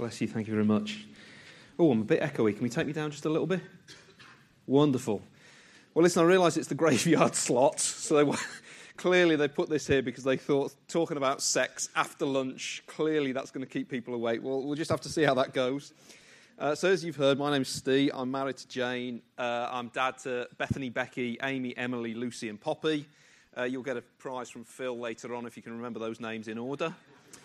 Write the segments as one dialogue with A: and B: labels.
A: Bless you, thank you very much. Oh, I'm a bit echoey. Can we take me down just a little bit? Wonderful. Well, listen, I realise it's the graveyard slot, so clearly they put this here because they thought talking about sex after lunch, clearly that's going to keep people awake. Well, we'll just have to see how that goes. So as you've heard, my name's Steve. I'm married to Jane. I'm dad to Bethany, Becky, Amy, Emily, Lucy and Poppy. You'll get a prize from Phil later on if you can remember those names in order.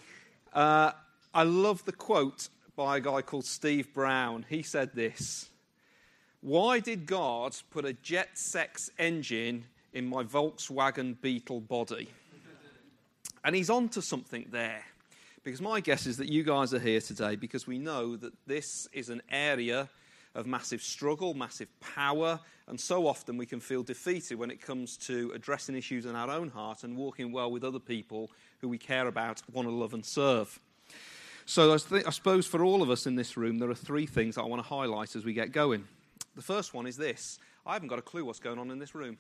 A: I love the quote by a guy called Steve Brown. He said this: "Why did God put a jet sex engine in my Volkswagen Beetle body?" And he's on to something there. Because my guess is that you guys are here today because we know that this is an area of massive struggle, massive power, and so often we can feel defeated when it comes to addressing issues in our own heart and walking well with other people who we care about, want to love and serve. So I suppose for all of us in this room, there are three things I want to highlight as we get going. The first one is this: I haven't got a clue what's going on in this room.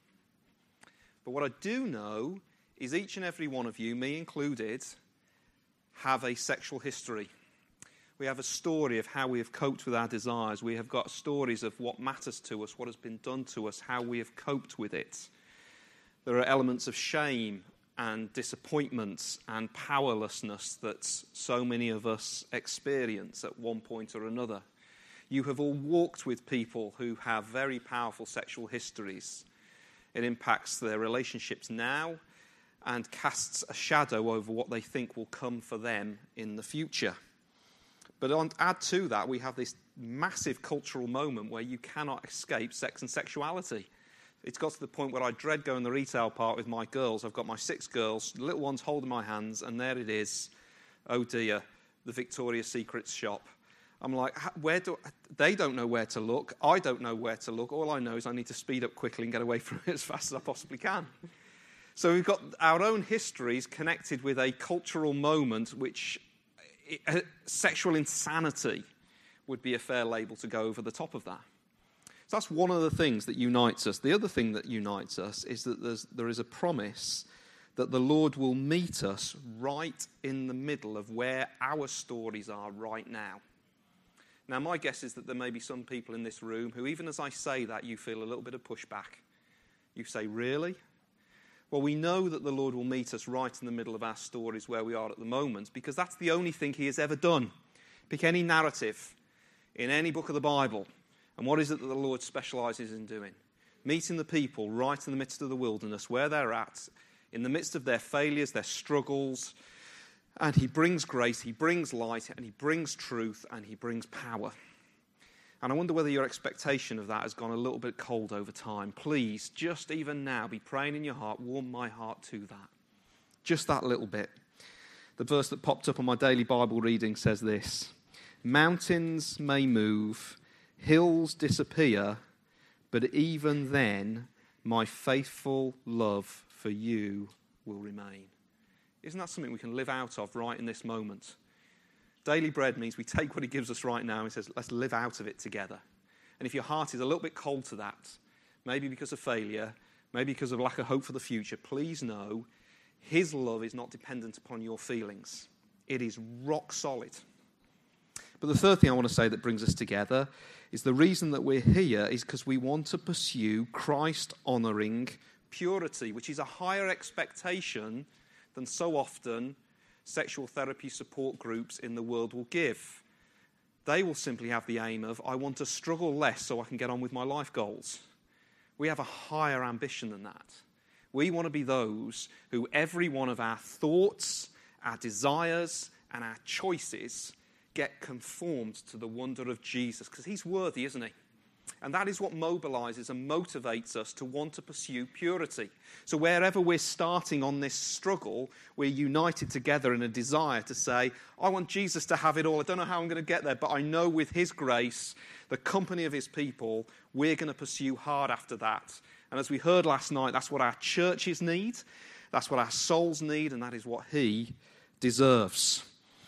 A: But what I do know is each and every one of you, me included, have a sexual history. We have a story of how we have coped with our desires. We have got stories of what matters to us, what has been done to us, how we have coped with it. There are elements of shame and disappointments and powerlessness that so many of us experience at one point or another. You have all walked with people who have very powerful sexual histories. It impacts their relationships now and casts a shadow over what they think will come for them in the future. But add to that, we have this massive cultural moment where you cannot escape sex and sexuality. It's got to the point where I dread going to the retail park with my girls. I've got my 6 girls, the little ones holding my hands, and there it is. Oh dear, the Victoria's Secrets shop. I'm like, they don't know where to look. I don't know where to look. All I know is I need to speed up quickly and get away from it as fast as I possibly can. So we've got our own histories connected with a cultural moment which sexual insanity would be a fair label to go over the top of that. So that's one of the things that unites us. The other thing that unites us is that there is a promise that the Lord will meet us right in the middle of where our stories are right now. Now, my guess is that there may be some people in this room who, even as I say that, you feel a little bit of pushback. You say, really? Well, we know that the Lord will meet us right in the middle of our stories where we are at the moment, because that's the only thing he has ever done. Pick any narrative in any book of the Bible, and what is it that the Lord specializes in doing? Meeting the people right in the midst of the wilderness, where they're at, in the midst of their failures, their struggles, and he brings grace, he brings light, and he brings truth, and he brings power. And I wonder whether your expectation of that has gone a little bit cold over time. Please, just even now, be praying in your heart, warm my heart to that. Just that little bit. The verse that popped up on my daily Bible reading says this: "Mountains may move, hills disappear, but even then, my faithful love for you will remain." Isn't that something we can live out of right in this moment? Daily bread means we take what he gives us right now and says, let's live out of it together. And if your heart is a little bit cold to that, maybe because of failure, maybe because of lack of hope for the future, please know his love is not dependent upon your feelings. It is rock solid. But the third thing I want to say that brings us together is the reason that we're here is because we want to pursue Christ-honouring purity, which is a higher expectation than so often sexual therapy support groups in the world will give. They will simply have the aim of, I want to struggle less so I can get on with my life goals. We have a higher ambition than that. We want to be those who every one of our thoughts, our desires, and our choices get conformed to the wonder of Jesus, because he's worthy, isn't he? And that is what mobilizes and motivates us to want to pursue purity. So wherever we're starting on this struggle, we're united together in a desire to say, I want Jesus to have it all. I don't know how I'm going to get there, but I know with his grace, the company of his people, we're going to pursue hard after that. And as we heard last night, that's what our churches need, that's what our souls need, and that is what he deserves.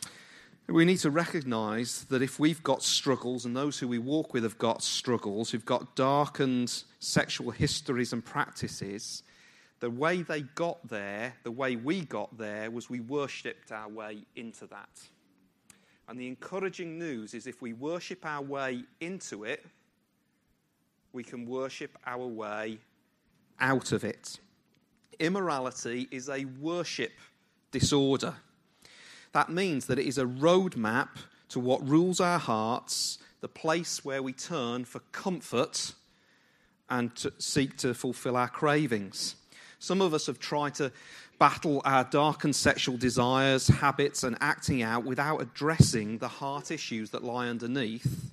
A: We need to recognize that if we've got struggles, and those who we walk with have got struggles, who've got darkened sexual histories and practices, the way they got there, the way we got there, was we worshipped our way into that. And the encouraging news is if we worship our way into it, we can worship our way out of it. Immorality is a worship disorder. That means that it is a roadmap to what rules our hearts, the place where we turn for comfort and to seek to fulfill our cravings. Some of us have tried to battle our darkened sexual desires, habits, and acting out without addressing the heart issues that lie underneath.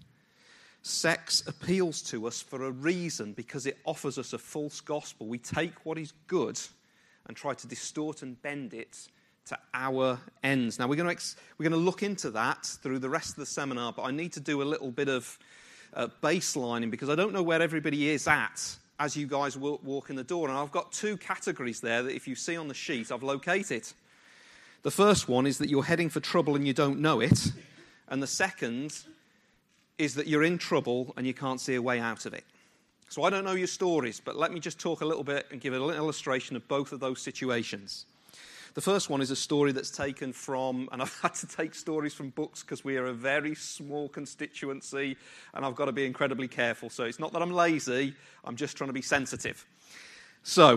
A: Sex appeals to us for a reason, because it offers us a false gospel. We take what is good and try to distort and bend it to our ends. Now, we're going to look into that through the rest of the seminar, but I need to do a little bit of baselining, because I don't know where everybody is at as you guys walk in the door. And I've got two categories there that if you see on the sheet, I've located. The first one is that you're heading for trouble and you don't know it. And the second is that you're in trouble and you can't see a way out of it. So I don't know your stories, but let me just talk a little bit and give a little illustration of both of those situations. The first one is a story that's taken from, and I've had to take stories from books because we are a very small constituency and I've got to be incredibly careful. So it's not that I'm lazy, I'm just trying to be sensitive. So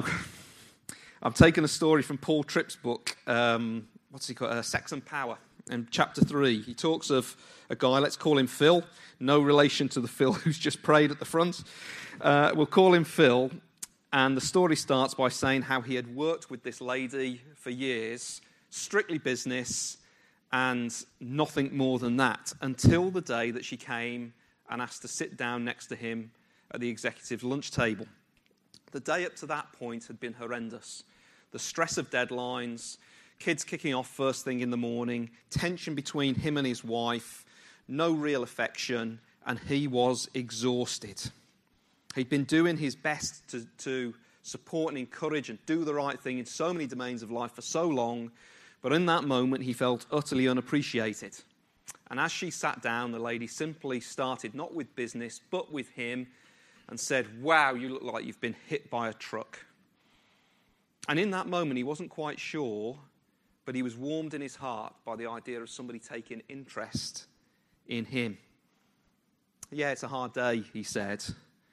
A: I've taken a story from Paul Tripp's book, what's he called? Sex and Power. In chapter 3, he talks of a guy, let's call him Phil, no relation to the Phil who's just prayed at the front. We'll call him Phil. And the story starts by saying how he had worked with this lady for years, strictly business, and nothing more than that, until the day that she came and asked to sit down next to him at the executive lunch table. The day up to that point had been horrendous. The stress of deadlines, kids kicking off first thing in the morning, tension between him and his wife, no real affection, and he was exhausted. He'd been doing his best to support and encourage and do the right thing in so many domains of life for so long, but in that moment he felt utterly unappreciated. And as she sat down, the lady simply started, not with business, but with him, and said, "Wow, you look like you've been hit by a truck." And in that moment, he wasn't quite sure, but he was warmed in his heart by the idea of somebody taking interest in him. "Yeah, it's a hard day," he said.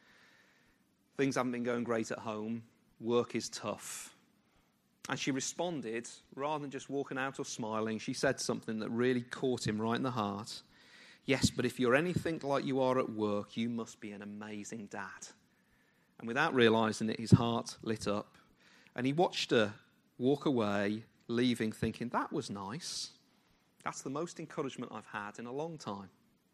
A: "Things haven't been going great at home. Work is tough." And she responded, rather than just walking out or smiling, she said something that really caught him right in the heart. "Yes, but if you're anything like you are at work, you must be an amazing dad." And without realizing it, his heart lit up. And he watched her walk away, leaving, thinking, that was nice. That's the most encouragement I've had in a long time.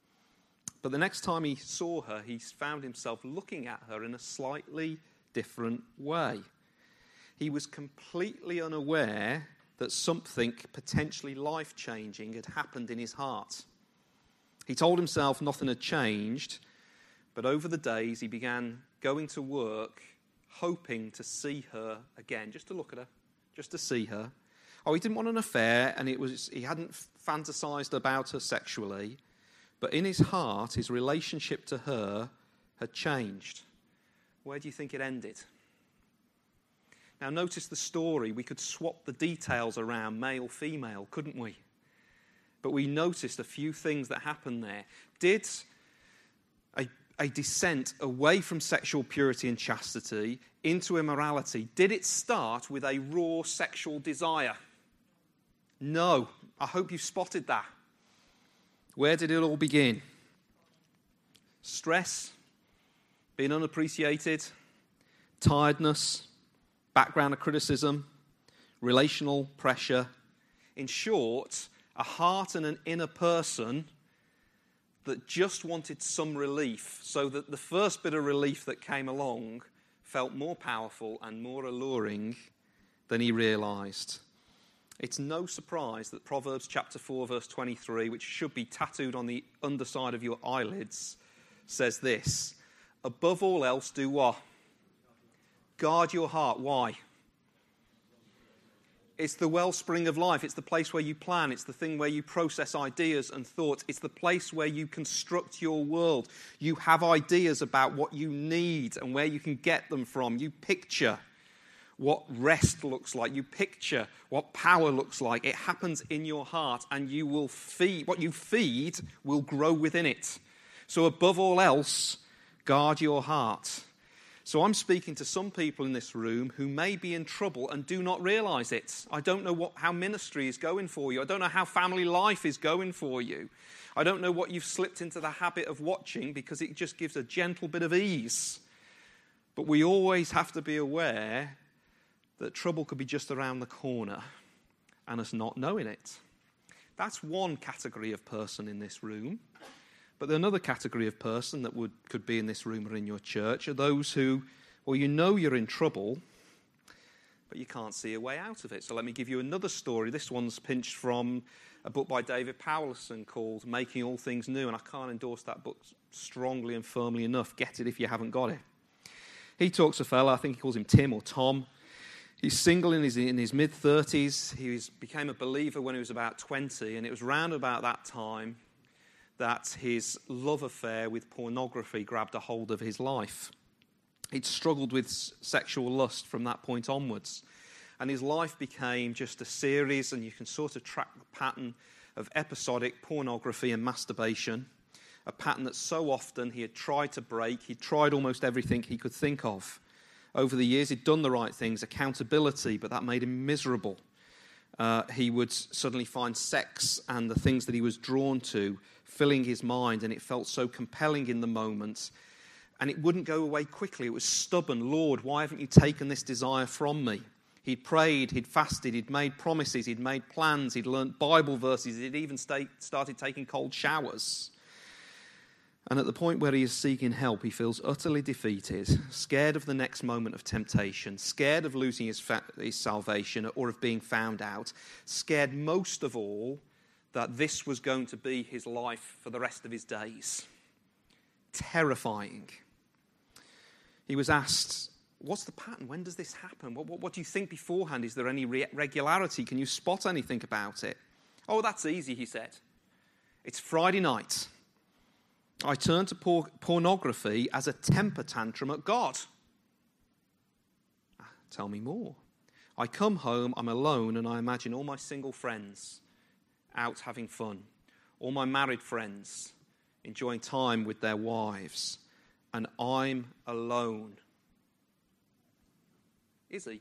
A: But the next time he saw her, he found himself looking at her in a slightly different way. He was completely unaware that something potentially life-changing had happened in his heart. He told himself nothing had changed, but over the days he began going to work, hoping to see her again, just to look at her, just to see her. Oh, he didn't want an affair, and he hadn't fantasized about her sexually. But in his heart, his relationship to her had changed. Where do you think it ended? Now, notice the story. We could swap the details around, male, female, couldn't we? But we noticed a few things that happened there. Did a descent away from sexual purity and chastity into immorality, did it start with a raw sexual desire? No. I hope you spotted that. Where did it all begin? Stress, being unappreciated, tiredness, background of criticism, relational pressure. In short, a heart and an inner person that just wanted some relief, so that the first bit of relief that came along felt more powerful and more alluring than he realized. It's no surprise that Proverbs chapter 4, verse 23, which should be tattooed on the underside of your eyelids, says this: above all else, do what? Guard your heart. Why? It's the wellspring of life. It's the place where you plan. It's the thing where you process ideas and thoughts. It's the place where you construct your world. You have ideas about what you need and where you can get them from. You picture. what rest looks like. You picture what power looks like. It happens in your heart, and you will feed. What you feed will grow within it. So above all else, guard your heart. So I'm speaking to some people in this room who may be in trouble and do not realize it. I don't know how ministry is going for you. I don't know how family life is going for you. I don't know what you've slipped into the habit of watching, because it just gives a gentle bit of ease. But we always have to be aware that trouble could be just around the corner and us not knowing it. That's one category of person in this room. But another category of person that could be in this room or in your church are those who, well, you know you're in trouble, but you can't see a way out of it. So let me give you another story. This one's pinched from a book by David Powlison called Making All Things New, and I can't endorse that book strongly and firmly enough. Get it if you haven't got it. He talks a fella, I think he calls him Tim or Tom. He's single in his mid-30s. He became a believer when he was about 20, and it was round about that time that his love affair with pornography grabbed a hold of his life. He'd struggled with sexual lust from that point onwards, and his life became just a series, and you can sort of track the pattern of episodic pornography and masturbation, a pattern that so often he had tried to break. He'd tried almost everything he could think of. Over the years, he'd done the right things, accountability, but that made him miserable. He would suddenly find sex and the things that he was drawn to filling his mind, and it felt so compelling in the moment. And it wouldn't go away quickly. It was stubborn. Lord, why haven't you taken this desire from me? He'd prayed, he'd fasted, he'd made promises, he'd made plans, he'd learnt Bible verses, he'd even started taking cold showers. And at the point where he is seeking help, he feels utterly defeated, scared of the next moment of temptation, scared of losing his salvation or of being found out, scared most of all that this was going to be his life for the rest of his days. Terrifying. He was asked, what's the pattern? When does this happen? What do you think beforehand? Is there any regularity? Can you spot anything about it? Oh, that's easy, he said. It's Friday night. I turn to pornography as a temper tantrum at God. Tell me more. I come home, I'm alone, and I imagine all my single friends out having fun, all my married friends enjoying time with their wives, and I'm alone. Is he?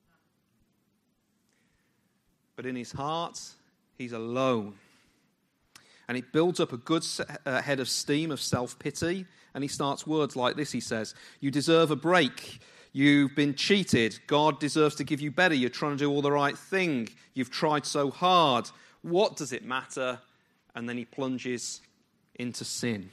A: But in his heart, he's alone. And it builds up a good head of steam of self-pity. And he starts words like this. He says, you deserve a break. You've been cheated. God deserves to give you better. You're trying to do all the right thing. You've tried so hard. What does it matter? And then he plunges into sin.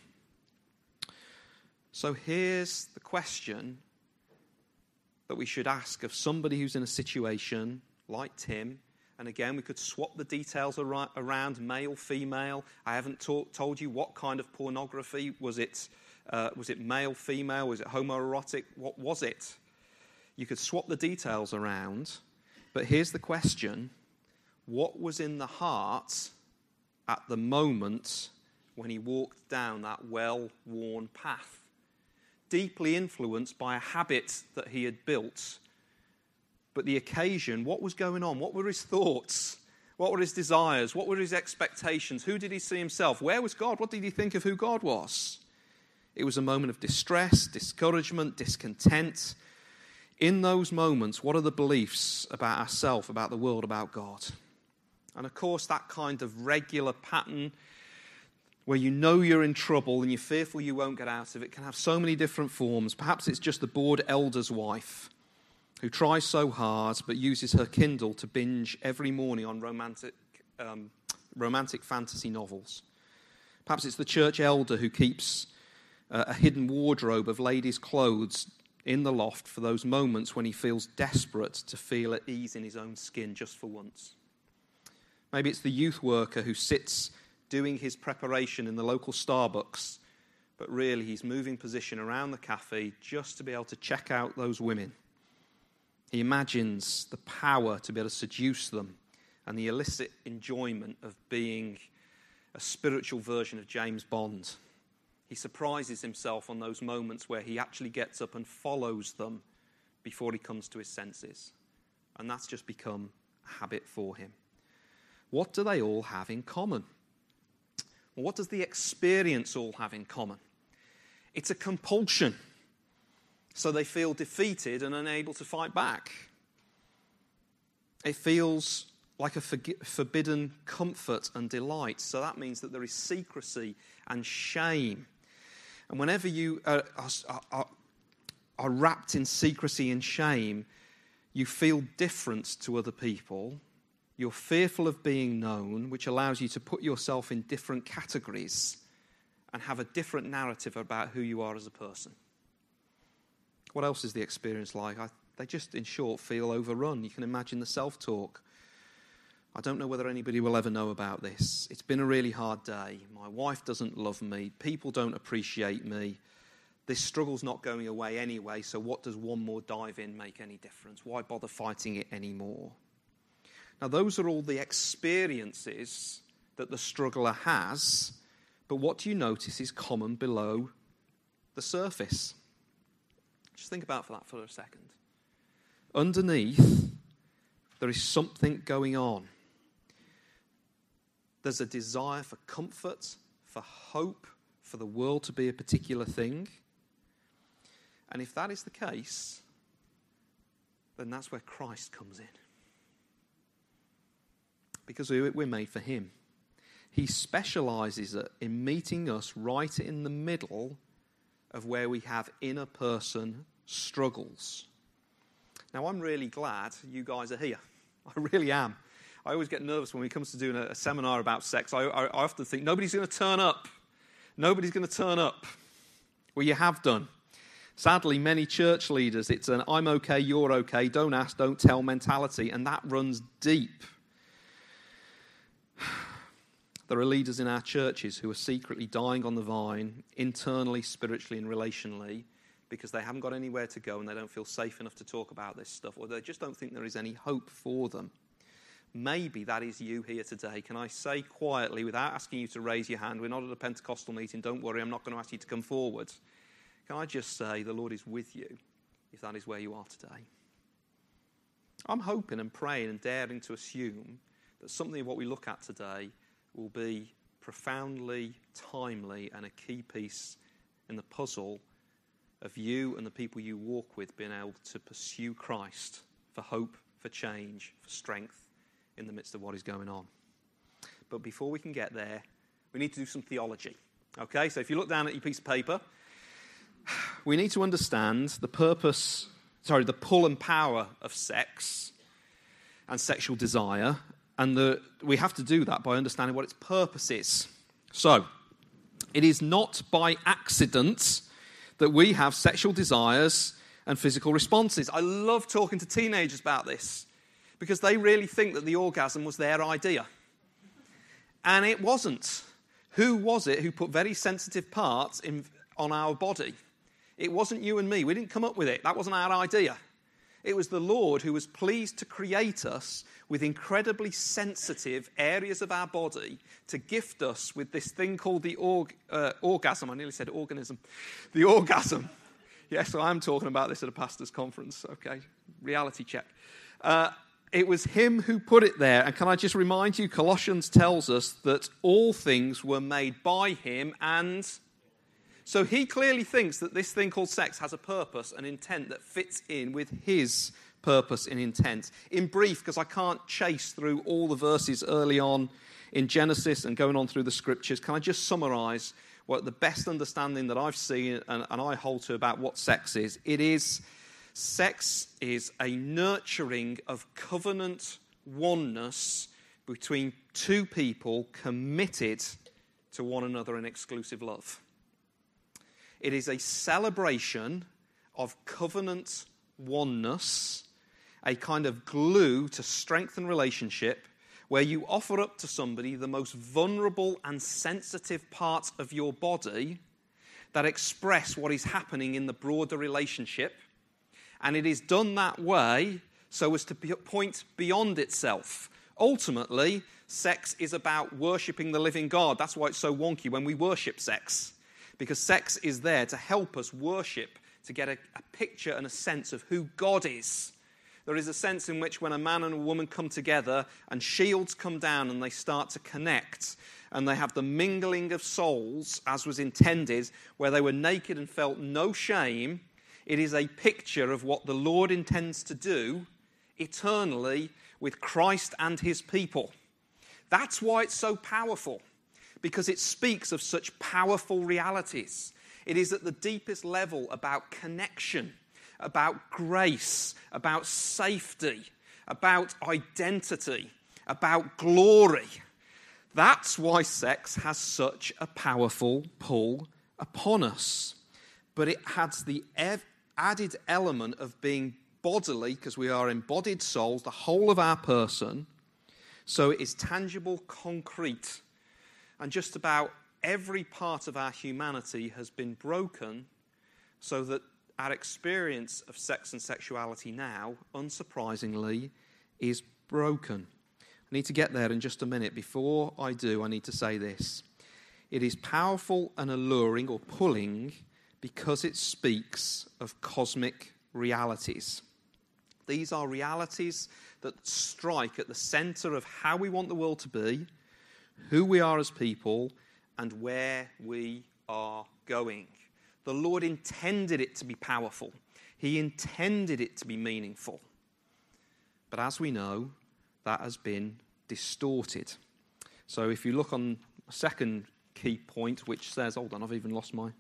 A: So here's the question that we should ask of somebody who's in a situation like Tim. And again, we could swap the details around, male, female. I haven't told you what kind of pornography. Was it male, female? Was it homoerotic? What was it? You could swap the details around. But here's the question. What was in the heart at the moment when he walked down that well-worn path? Deeply influenced by a habit that he had built. But the occasion, what was going on? What were his thoughts? What were his desires? What were his expectations? Who did he see himself? Where was God? What did he think of who God was? It was a moment of distress, discouragement, discontent. In those moments, what are the beliefs about ourselves, about the world, about God? And of course, that kind of regular pattern where you know you're in trouble and you're fearful you won't get out of it can have so many different forms. Perhaps it's just the bored elder's wife who tries so hard but uses her Kindle to binge every morning on romantic fantasy novels. Perhaps it's the church elder who keeps a hidden wardrobe of ladies' clothes in the loft for those moments when he feels desperate to feel at ease in his own skin just for once. Maybe it's the youth worker who sits doing his preparation in the local Starbucks, but really he's moving position around the cafe just to be able to check out those women. He imagines the power to be able to seduce them and the illicit enjoyment of being a spiritual version of James Bond. He surprises himself on those moments where he actually gets up and follows them before he comes to his senses. And that's just become a habit for him. What do they all have in common? Well, what does the experience all have in common? It's a compulsion. So they feel defeated and unable to fight back. It feels like a forbidden comfort and delight. So that means that there is secrecy and shame. And whenever you are wrapped in secrecy and shame, you feel different to other people. You're fearful of being known, which allows you to put yourself in different categories and have a different narrative about who you are as a person. What else is the experience like? They just, in short, feel overrun. You can imagine the self-talk. I don't know whether anybody will ever know about this. It's been a really hard day. My wife doesn't love me. People don't appreciate me. This struggle's not going away anyway, so what does one more dive in make any difference? Why bother fighting it anymore? Now, those are all the experiences that the struggler has, but what do you notice is common below the surface? Just think about that for a second. Underneath, there is something going on. There's a desire for comfort, for hope, for the world to be a particular thing. And if that is the case, then that's where Christ comes in. Because we're made for him. He specializes in meeting us right in the middle of where we have inner person struggles. Now, I'm really glad you guys are here. I really am. I always get nervous when it comes to doing a seminar about sex. I often think, nobody's going to turn up. Nobody's going to turn up. Well, you have done. Sadly, many church leaders, it's an I'm okay, you're okay, don't ask, don't tell mentality, and that runs deep. There are leaders in our churches who are secretly dying on the vine, internally, spiritually, and relationally, because they haven't got anywhere to go and they don't feel safe enough to talk about this stuff, or they just don't think there is any hope for them. Maybe that is you here today. Can I say quietly, without asking you to raise your hand, we're not at a Pentecostal meeting, don't worry, I'm not going to ask you to come forward. Can I just say the Lord is with you if that is where you are today? I'm hoping and praying and daring to assume that something of what we look at today will be profoundly timely and a key piece in the puzzle of you and the people you walk with being able to pursue Christ for hope, for change, for strength in the midst of what is going on. But before we can get there, we need to do some theology. Okay, so if you look down at your piece of paper, we need to understand the pull and power of sex and sexual desire, and we have to do that by understanding what its purpose is. So, it is not by accident that we have sexual desires and physical responses. I love talking to teenagers about this because they really think that the orgasm was their idea. And it wasn't. Who was it who put very sensitive parts on our body? It wasn't you and me. We didn't come up with it. That wasn't our idea. It was the Lord who was pleased to create us with incredibly sensitive areas of our body to gift us with this thing called the orgasm. I nearly said organism. The orgasm. Yes, I'm talking about this at a pastor's conference. Okay, reality check. It was him who put it there. And can I just remind you, Colossians tells us that all things were made by him, and so he clearly thinks that this thing called sex has a purpose, an intent that fits in with his purpose and intent. In brief, because I can't chase through all the verses early on in Genesis and going on through the scriptures, can I just summarize what the best understanding that I've seen and I hold to about what sex is? Sex is a nurturing of covenant oneness between two people committed to one another in exclusive love. It is a celebration of covenant oneness, a kind of glue to strengthen relationship, where you offer up to somebody the most vulnerable and sensitive parts of your body that express what is happening in the broader relationship. And it is done that way so as to point beyond itself. Ultimately, sex is about worshipping the living God. That's why it's so wonky when we worship sex. Because sex is there to help us worship to get a picture and a sense of who God is. There is a sense in which when a man and a woman come together and shields come down and they start to connect and they have the mingling of souls as was intended, where they were naked and felt no shame, it is a picture of what the Lord intends to do eternally with Christ and his people. That's why it's so powerful, because it speaks of such powerful realities. It is at the deepest level about connection, about grace, about safety, about identity, about glory. That's why sex has such a powerful pull upon us. But it has the added element of being bodily, because we are embodied souls, the whole of our person. So it is tangible, concrete. And just about every part of our humanity has been broken so that our experience of sex and sexuality now, unsurprisingly, is broken. I need to get there in just a minute. Before I do, I need to say this. It is powerful and alluring or pulling because it speaks of cosmic realities. These are realities that strike at the center of how we want the world to be, who we are as people, and where we are going. The Lord intended it to be powerful. He intended it to be meaningful. But as we know, that has been distorted. So if you look on a second key point, which says, hold on, I've even lost my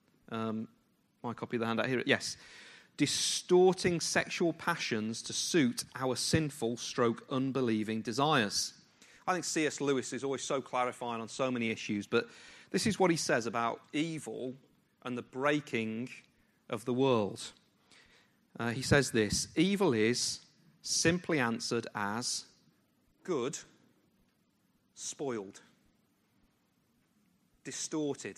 A: copy of the handout here. Yes. Distorting sexual passions to suit our sinful / unbelieving desires. I think C.S. Lewis is always so clarifying on so many issues, but this is what he says about evil and the breaking of the world. He says this: evil is simply answered as good, spoiled, distorted,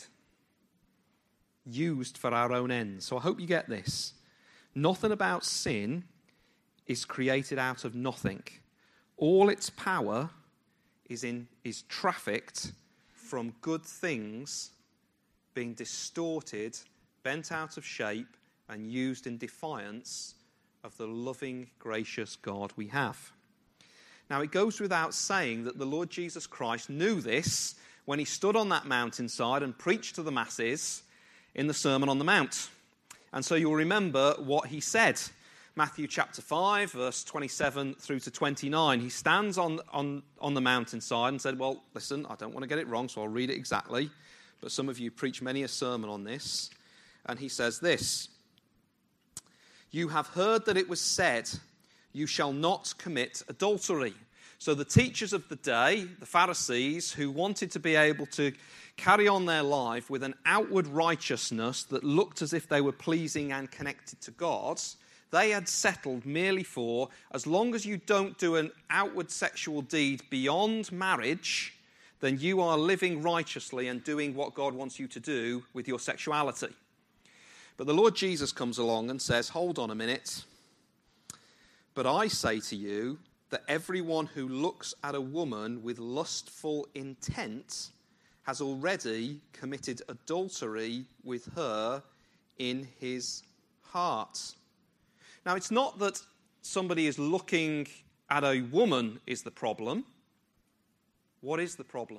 A: used for our own ends. So I hope you get this. Nothing about sin is created out of nothing. All its power is trafficked from good things being distorted, bent out of shape, and used in defiance of the loving, gracious God we have. Now, it goes without saying that the Lord Jesus Christ knew this when he stood on that mountainside and preached to the masses in the Sermon on the Mount. And so you'll remember what he said. Matthew chapter 5, verse 27 through to 29. He stands on the mountainside and said, well, listen, I don't want to get it wrong, so I'll read it exactly. But some of you preach many a sermon on this. And he says this: you have heard that it was said, you shall not commit adultery. So the teachers of the day, the Pharisees, who wanted to be able to carry on their life with an outward righteousness that looked as if they were pleasing and connected to God, they had settled merely for, as long as you don't do an outward sexual deed beyond marriage, then you are living righteously and doing what God wants you to do with your sexuality. But the Lord Jesus comes along and says, hold on a minute. But I say to you that everyone who looks at a woman with lustful intent has already committed adultery with her in his heart. Now, it's not that somebody is looking at a woman is the problem. What is the problem?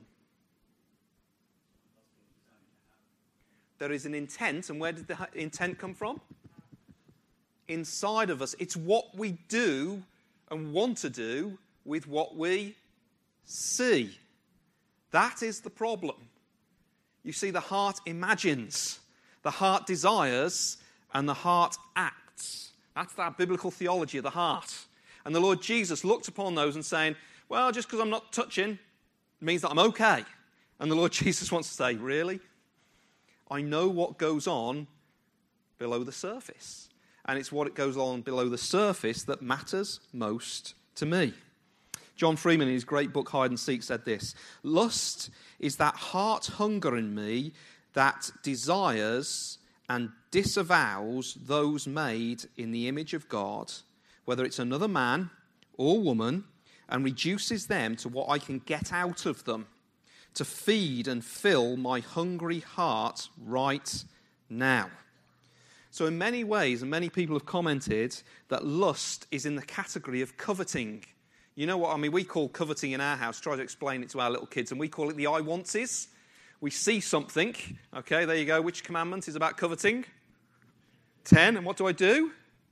A: There is an intent, and where did the intent come from? Inside of us. It's what we do and want to do with what we see. That is the problem. You see, the heart imagines, the heart desires, and the heart acts. That's that biblical theology of the heart. And the Lord Jesus looked upon those and saying, well, just because I'm not touching means that I'm okay. And the Lord Jesus wants to say, really? I know what goes on below the surface. And it's what goes on below the surface that matters most to me. John Freeman, in his great book, Hide and Seek, said this: lust is that heart hunger in me that desires and disavows those made in the image of God, whether it's another man or woman, and reduces them to what I can get out of them to feed and fill my hungry heart right now. So in many ways, and many people have commented, that lust is in the category of coveting. You know what I mean? We call coveting in our house, try to explain it to our little kids, and we call it the I wantses. We see something. Okay, there you go. Which commandment is about coveting? 10. And what do?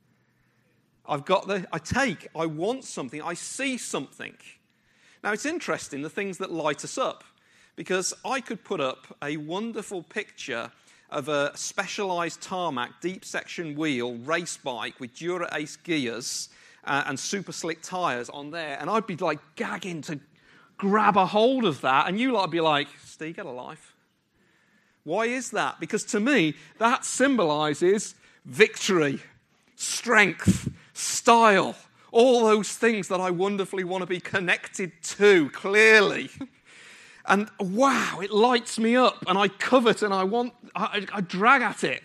A: I want something. I see something. Now, it's interesting, the things that light us up, because I could put up a wonderful picture of a specialised tarmac, deep section wheel, race bike with Dura Ace gears and super slick tyres on there, and I'd be like gagging to grab a hold of that, and you lot would be like, Steve, get a life. Why is that? Because to me, that symbolises victory, strength, style, all those things that I wonderfully want to be connected to, clearly. And wow, it lights me up, and I covet, and I drag at it.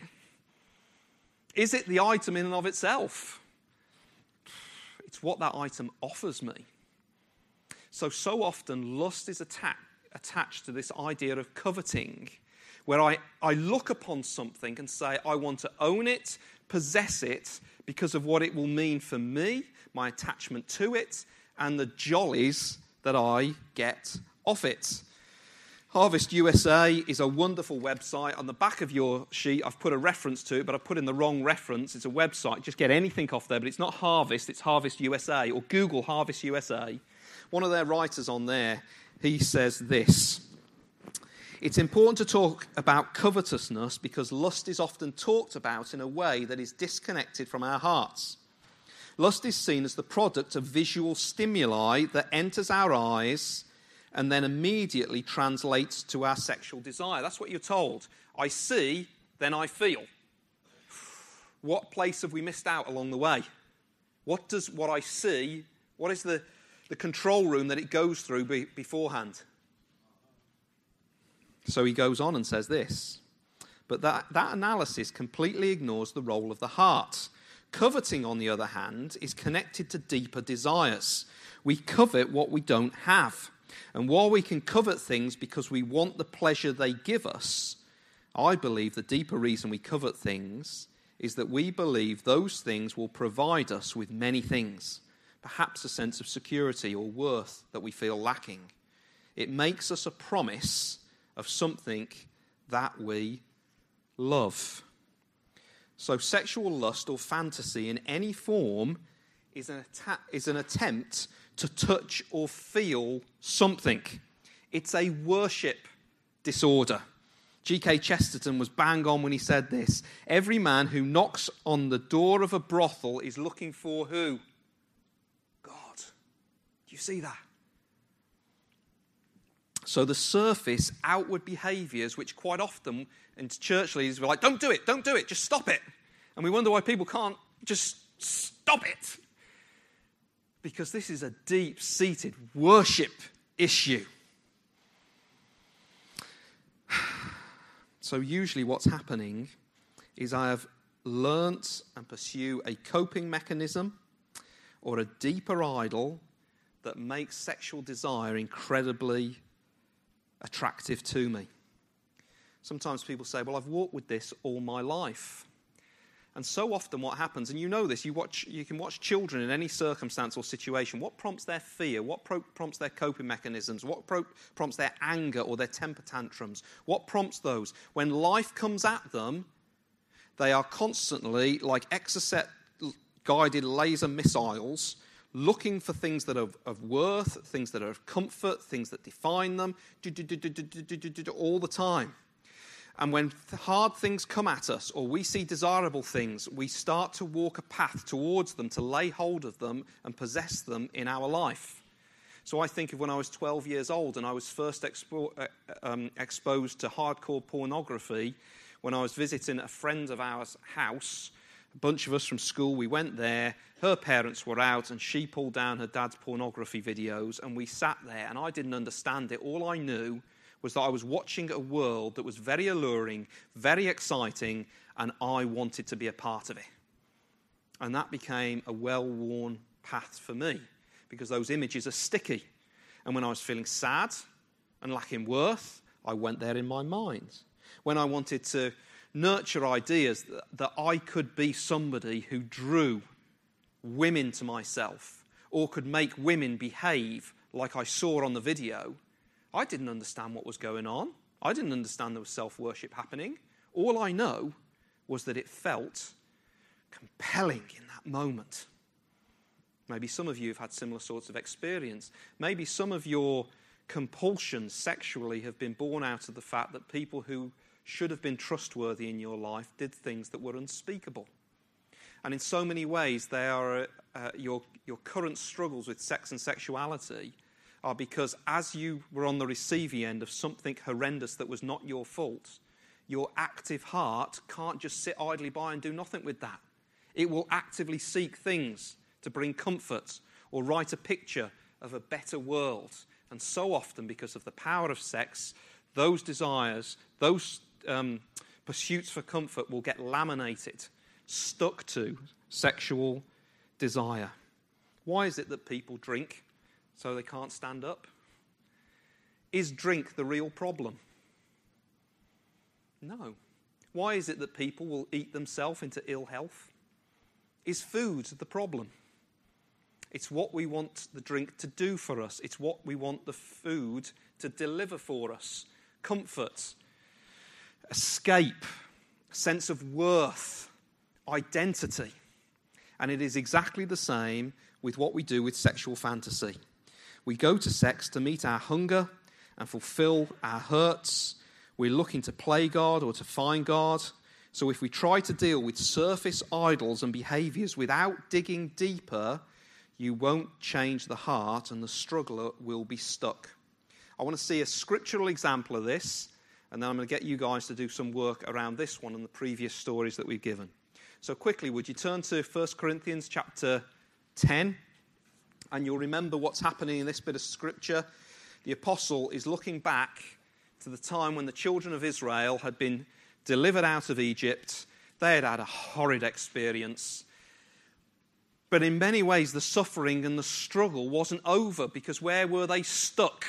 A: Is it the item in and of itself? It's what that item offers me. So often, lust is attached to this idea of coveting, where I look upon something and say, I want to own it, possess it, because of what it will mean for me, my attachment to it, and the jollies that I get off it. Harvest USA is a wonderful website. On the back of your sheet, I've put a reference to it, but I've put in the wrong reference. It's a website. Just get anything off there, but it's not Harvest, it's Harvest USA, or Google Harvest USA. One of their writers on there, he says this: it's important to talk about covetousness because lust is often talked about in a way that is disconnected from our hearts. Lust is seen as the product of visual stimuli that enters our eyes and then immediately translates to our sexual desire. That's what you're told. I see, then I feel. What place have we missed out along the way? What does what I see, what is the control room that it goes through beforehand? So he goes on and says this: but that analysis completely ignores the role of the heart. Coveting, on the other hand, is connected to deeper desires. We covet what we don't have. And while we can covet things because we want the pleasure they give us, I believe the deeper reason we covet things is that we believe those things will provide us with many things, perhaps a sense of security or worth that we feel lacking. It makes us a promise of something that we love. So sexual lust or fantasy in any form is an attempt to touch or feel something. It's a worship disorder. G.K. Chesterton was bang on when he said this. Every man who knocks on the door of a brothel is looking for who? God. Do you see that? So the surface, outward behaviours, which quite often in church leaders were like, don't do it, just stop it. And we wonder why people can't just stop it. Because this is a deep-seated worship issue. So usually what's happening is I have learnt and pursue a coping mechanism or a deeper idol that makes sexual desire incredibly attractive to me. Sometimes people say, well, I've walked with this all my life. And so often what happens, and you know this, you can watch children in any circumstance or situation. What prompts their fear? What prompts their coping mechanisms? What prompts their anger or their temper tantrums? What prompts those? When life comes at them, they are constantly, like Exocet-guided laser missiles, looking for things that are of worth, things that are of comfort, things that define them, all the time. And when hard things come at us or we see desirable things, we start to walk a path towards them, to lay hold of them and possess them in our life. So I think of when I was 12 years old and I was first exposed to hardcore pornography when I was visiting a friend of ours' house. A bunch of us from school, we went there, her parents were out, and she pulled down her dad's pornography videos, and we sat there, and I didn't understand it. All I knew was that I was watching a world that was very alluring, very exciting, and I wanted to be a part of it. And that became a well-worn path for me, because those images are sticky. And when I was feeling sad and lacking worth, I went there in my mind. When I wanted to nurture ideas that I could be somebody who drew women to myself or could make women behave like I saw on the video, I didn't understand what was going on. I didn't understand there was self-worship happening. All I know was that it felt compelling in that moment. Maybe some of you have had similar sorts of experience. Maybe some of your compulsions sexually have been born out of the fact that people who should have been trustworthy in your life did things that were unspeakable. And in so many ways, they are your current struggles with sex and sexuality are because as you were on the receiving end of something horrendous that was not your fault, your active heart can't just sit idly by and do nothing with that. It will actively seek things to bring comfort or write a picture of a better world. And so often, because of the power of sex, those desires, those pursuits for comfort will get laminated, stuck to sexual desire. Why is it that people drink so they can't stand up? Is drink the real problem? No. Why is it that people will eat themselves into ill health? Is food the problem? It's what we want the drink to do for us. It's what we want the food to deliver for us. Comfort, escape, sense of worth, identity. And it is exactly the same with what we do with sexual fantasy. We go to sex to meet our hunger and fulfill our hurts. We're looking to play God or to find God. So if we try to deal with surface idols and behaviors without digging deeper, you won't change the heart and the struggler will be stuck. I want to see a scriptural example of this, and then I'm going to get you guys to do some work around this one and the previous stories that we've given. So quickly, would you turn to 1 Corinthians chapter 10, and you'll remember what's happening in this bit of scripture. The apostle is looking back to the time when the children of Israel had been delivered out of Egypt. They had had a horrid experience. But in many ways, the suffering and the struggle wasn't over, because where were they stuck?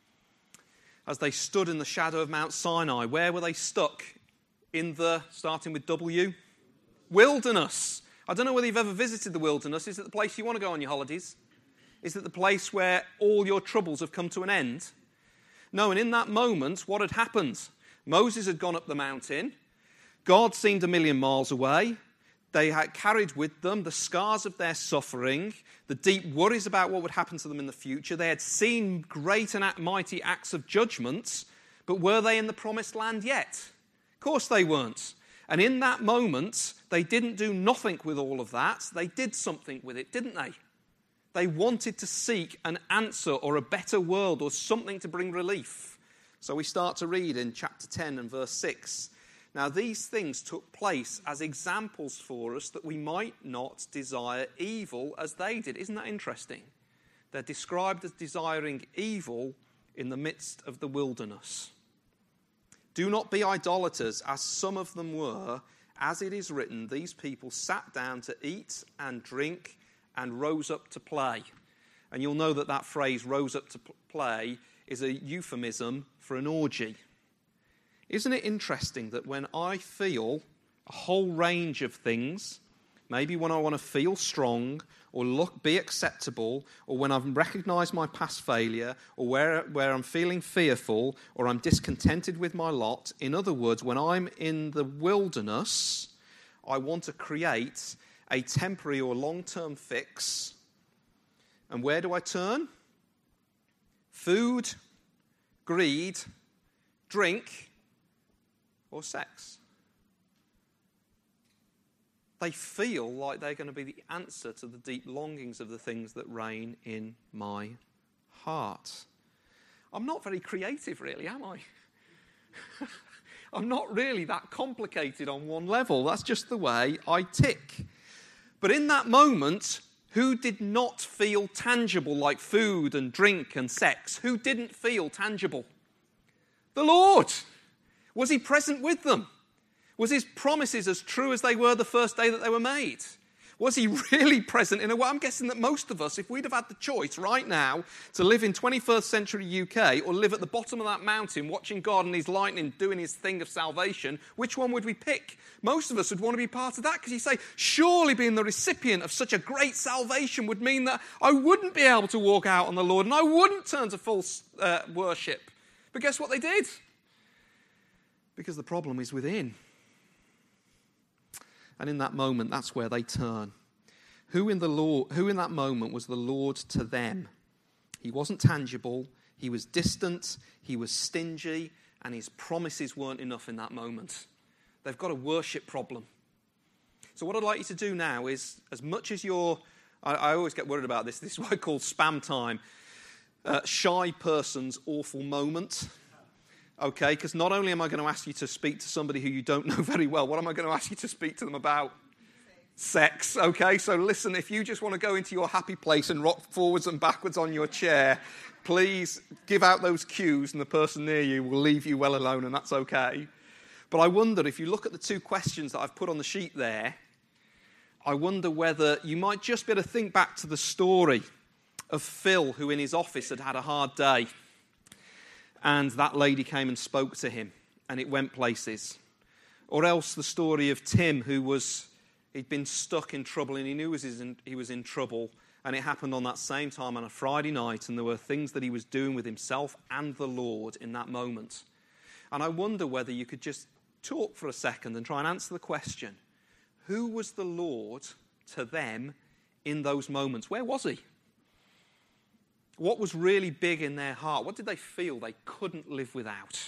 A: As they stood in the shadow of Mount Sinai, where were they stuck? In the, starting with W, wilderness. I don't know whether you've ever visited the wilderness. Is it the place you want to go on your holidays? Is it the place where all your troubles have come to an end? No, and in that moment, what had happened? Moses had gone up the mountain. God seemed a million miles away. They had carried with them the scars of their suffering, the deep worries about what would happen to them in the future. They had seen great and mighty acts of judgment, but were they in the promised land yet? Of course they weren't. And in that moment, they didn't do nothing with all of that. They did something with it, didn't they? They wanted to seek an answer or a better world or something to bring relief. So we start to read in chapter 10 and verse 6. Now, these things took place as examples for us that we might not desire evil as they did. Isn't that interesting? They're described as desiring evil in the midst of the wilderness. Do not be idolaters, as some of them were. As it is written, these people sat down to eat and drink and rose up to play. And you'll know that that phrase, rose up to play, is a euphemism for an orgy. Isn't it interesting that when I feel a whole range of things, maybe when I want to feel strong or be acceptable, or when I've recognized my past failure, or where I'm feeling fearful, or I'm discontented with my lot, in other words, when I'm in the wilderness, I want to create a temporary or long-term fix. And where do I turn? Food, greed, drink, or sex. They feel like they're going to be the answer to the deep longings of the things that reign in my heart. I'm not very creative, really, am I? I'm not really that complicated on one level. That's just the way I tick. But in that moment, who did not feel tangible like food and drink and sex? Who didn't feel tangible? The Lord. Was he present with them? Was his promises as true as they were the first day that they were made? Was he really present in a way? I'm guessing that most of us, if we'd have had the choice right now to live in 21st century UK or live at the bottom of that mountain watching God and his lightning doing his thing of salvation, which one would we pick? Most of us would want to be part of that because you say, surely being the recipient of such a great salvation would mean that I wouldn't be able to walk out on the Lord and I wouldn't turn to false worship. But guess what they did? Because the problem is within. And in that moment, that's where they turn. Who in that moment was the Lord to them? He wasn't tangible, he was distant, he was stingy, and his promises weren't enough in that moment. They've got a worship problem. So what I'd like you to do now is, as much as I always get worried about this is what I call spam time, shy person's awful moment. Okay, because not only am I going to ask you to speak to somebody who you don't know very well, what am I going to ask you to speak to them about? Sex. Okay, so listen, if you just want to go into your happy place and rock forwards and backwards on your chair, please give out those cues and the person near you will leave you well alone and that's okay. But I wonder, if you look at the two questions that I've put on the sheet there, I wonder whether you might just be able to think back to the story of Phil, who in his office had had a hard day. And that lady came and spoke to him, and it went places. Or else the story of Tim, he'd been stuck in trouble, and he knew he was in trouble, and it happened on that same time on a Friday night, and there were things that he was doing with himself and the Lord in that moment. And I wonder whether you could just talk for a second and try and answer the question, who was the Lord to them in those moments? Where was he? What was really big in their heart? What did they feel they couldn't live without?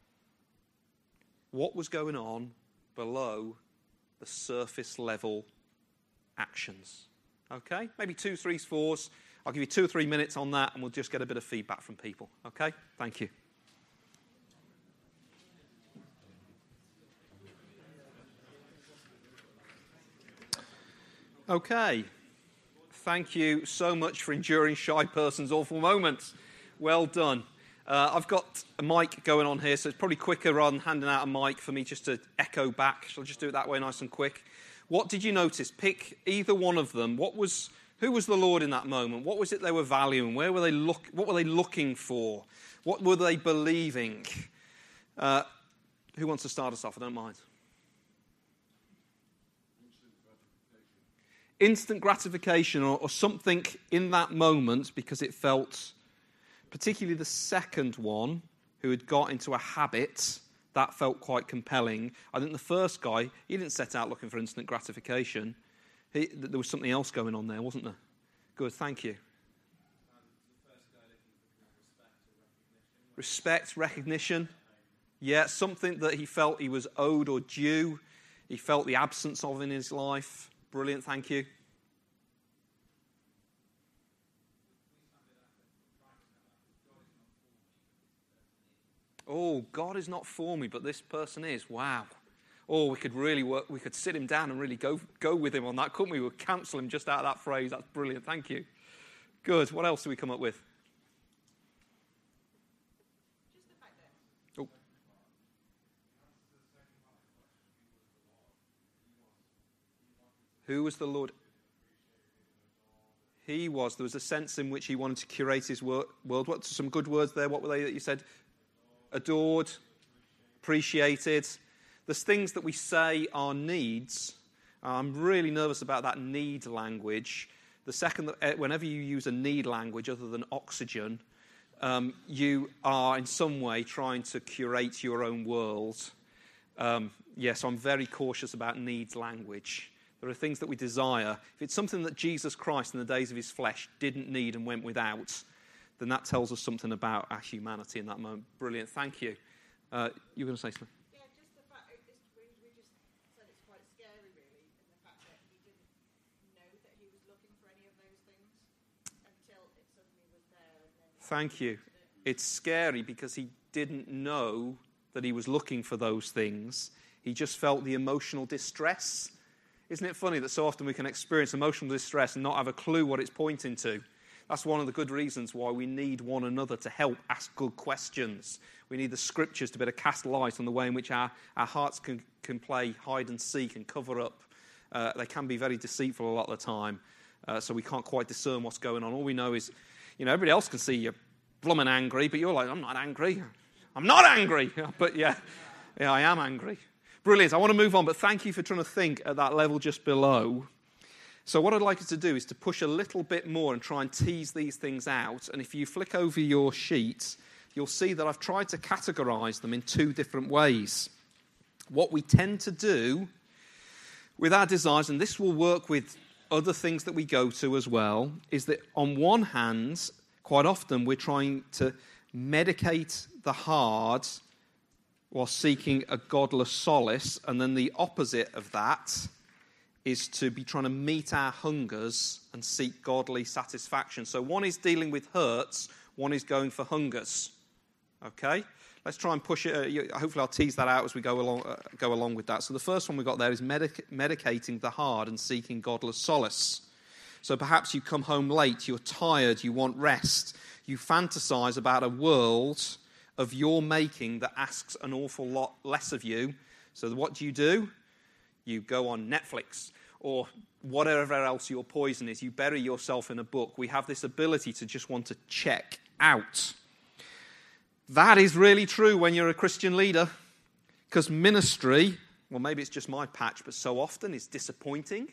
A: What was going on below the surface level actions? Okay? Maybe 2, 3, 4s. I'll give you 2 or 3 minutes on that and we'll just get a bit of feedback from people. Okay? Thank you. Okay. Thank you so much for enduring shy person's awful moments. Well done. I've got a mic going on here, so it's probably quicker rather than handing out a mic for me just to echo back. Shall I just do it that way, nice and quick? What did you notice? Pick either one of them. Who was the Lord in that moment? What was it they were valuing? What were they looking for? What were they believing? Who wants to start us off? I don't mind. Instant gratification or something in that moment because it felt, particularly the second one who had got into a habit, that felt quite compelling. I think the first guy, he didn't set out looking for instant gratification. There was something else going on there, wasn't there? Good, thank you. Respect, recognition. Yeah, something that he felt he was owed or due. He felt the absence of in his life. Brilliant, thank you. Oh, God is not for me, but this person is. Wow. Oh, we could really work. We could sit him down and really go with him on that, couldn't we? We'd cancel him just out of that phrase. That's brilliant, thank you. Good. What else do we come up with? Oh. Who was the Lord? He was. There was a sense in which he wanted to curate his world. What's some good words there? What were they that you said? Adored, appreciated. There's things that we say are needs. I'm really nervous about that need language. The second, whenever you use a need language other than oxygen, you are in some way trying to curate your own world. Yes, I'm very cautious about needs language. There are things that we desire. If it's something that Jesus Christ in the days of his flesh didn't need and went without, then that tells us something about our humanity in that moment. Brilliant, thank you. You were going to say something?
B: Yeah, just the fact, we just said it's quite scary, really, in the fact that he didn't know that he was looking for any of those things until it suddenly was there. And then
A: thank you. It's scary because he didn't know that he was looking for those things. He just felt the emotional distress. Isn't it funny that so often we can experience emotional distress and not have a clue what it's pointing to? That's one of the good reasons why we need one another to help ask good questions. We need the scriptures to be able to cast light on the way in which our hearts can play hide and seek and cover up They can be very deceitful a lot of the time, so we can't quite discern what's going on. All we know is, everybody else can see you're blooming angry, but you're like, I'm not angry. I'm not angry. But yeah, I am angry. Brilliant. I want to move on, but thank you for trying to think at that level just below. So what I'd like us to do is to push a little bit more and try and tease these things out. And if you flick over your sheets, you'll see that I've tried to categorize them in two different ways. What we tend to do with our desires, and this will work with other things that we go to as well, is that on one hand, quite often we're trying to medicate the heart while seeking a godless solace, and then the opposite of that is to be trying to meet our hungers and seek godly satisfaction. So one is dealing with hurts, one is going for hungers. Okay? Let's try and push it. Hopefully I'll tease that out as we go along with that. So the first one we've got there is medicating the heart and seeking godless solace. So perhaps you come home late, you're tired, you want rest. You fantasize about a world of your making that asks an awful lot less of you. So what do? You go on Netflix or whatever else your poison is. You bury yourself in a book. We have this ability to just want to check out. That is really true when you're a Christian leader, because ministry, well, maybe it's just my patch, but so often is disappointing,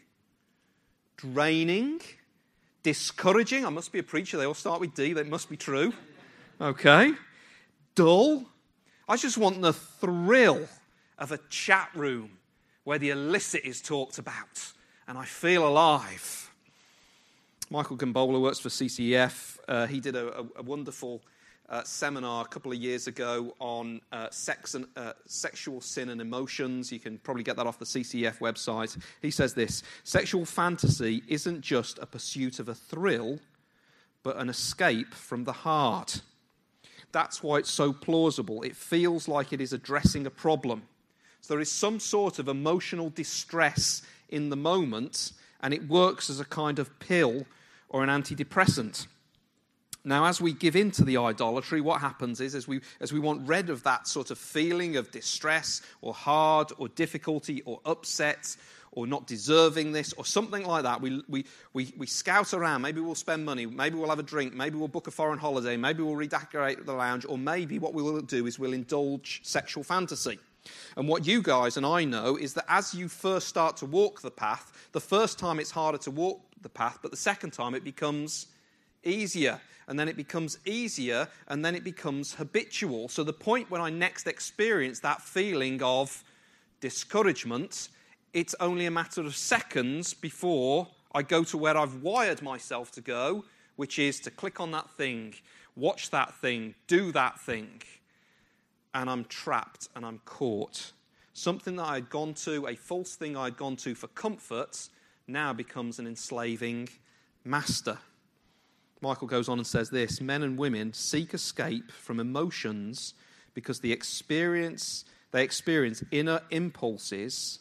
A: draining, discouraging. I must be a preacher. They all start with D. That must be true. Okay. Dull. I just want the thrill of a chat room where the illicit is talked about, and I feel alive. Michael Gambola works for CCEF. He did a wonderful seminar a couple of years ago on sex and sexual sin and emotions. You can probably get that off the CCEF website. He says this: sexual fantasy isn't just a pursuit of a thrill, but an escape from the heart. That's why it's so plausible. It feels like it is addressing a problem. So there is some sort of emotional distress in the moment, and it works as a kind of pill or an antidepressant. Now, as we give in to the idolatry, what happens is, as we want rid of that sort of feeling of distress or hard or difficulty or upset or not deserving this or something like that, we scout around. Maybe we'll spend money, maybe we'll have a drink, maybe we'll book a foreign holiday, maybe we'll redecorate the lounge, or maybe what we will do is we'll indulge sexual fantasy. And what you guys and I know is that as you first start to walk the path, the first time it's harder to walk the path, but the second time it becomes easier. And then it becomes easier, and then it becomes habitual. So the point when I next experience that feeling of discouragement, it's only a matter of seconds before I go to where I've wired myself to go, which is to click on that thing, watch that thing, do that thing. And I'm trapped and I'm caught. Something that I had gone to, a false thing I had gone to for comfort, now becomes an enslaving master. Michael goes on and says this: men and women seek escape from emotions because they experience inner impulses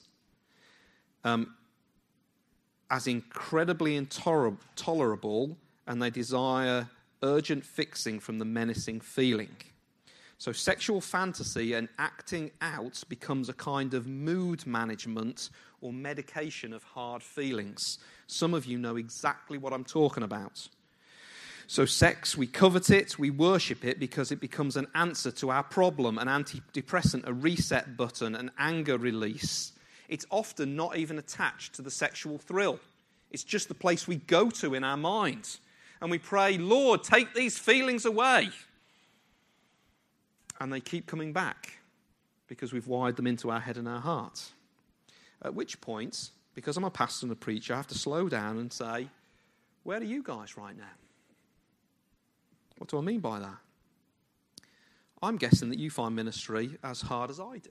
A: as incredibly intolerable, and they desire urgent fixing from the menacing feeling. So sexual fantasy and acting out becomes a kind of mood management or medication of hard feelings. Some of you know exactly what I'm talking about. So sex, we covet it, we worship it because it becomes an answer to our problem, an antidepressant, a reset button, an anger release. It's often not even attached to the sexual thrill. It's just the place we go to in our mind. And we pray, Lord, take these feelings away. And they keep coming back because we've wired them into our head and our heart. At which point, because I'm a pastor and a preacher, I have to slow down and say, where are you guys right now? What do I mean by that? I'm guessing that you find ministry as hard as I do.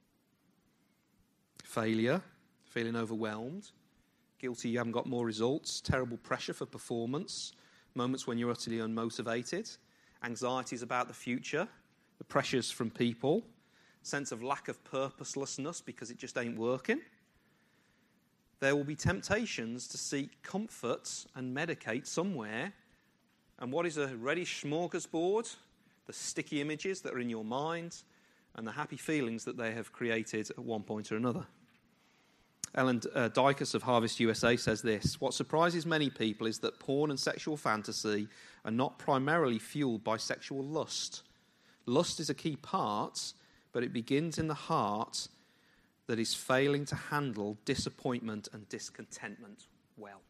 A: Failure, feeling overwhelmed, guilty you haven't got more results, terrible pressure for performance, moments when you're utterly unmotivated, anxieties about the future, the pressures from people, sense of lack of purposelessness because it just ain't working. There will be temptations to seek comfort and medicate somewhere. And what is a ready smorgasbord? The sticky images that are in your mind and the happy feelings that they have created at one point or another. Ellen Dykus of Harvest USA says this: "What surprises many people is that porn and sexual fantasy are not primarily fueled by sexual lust. Lust is a key part, but it begins in the heart that is failing to handle disappointment and discontentment well."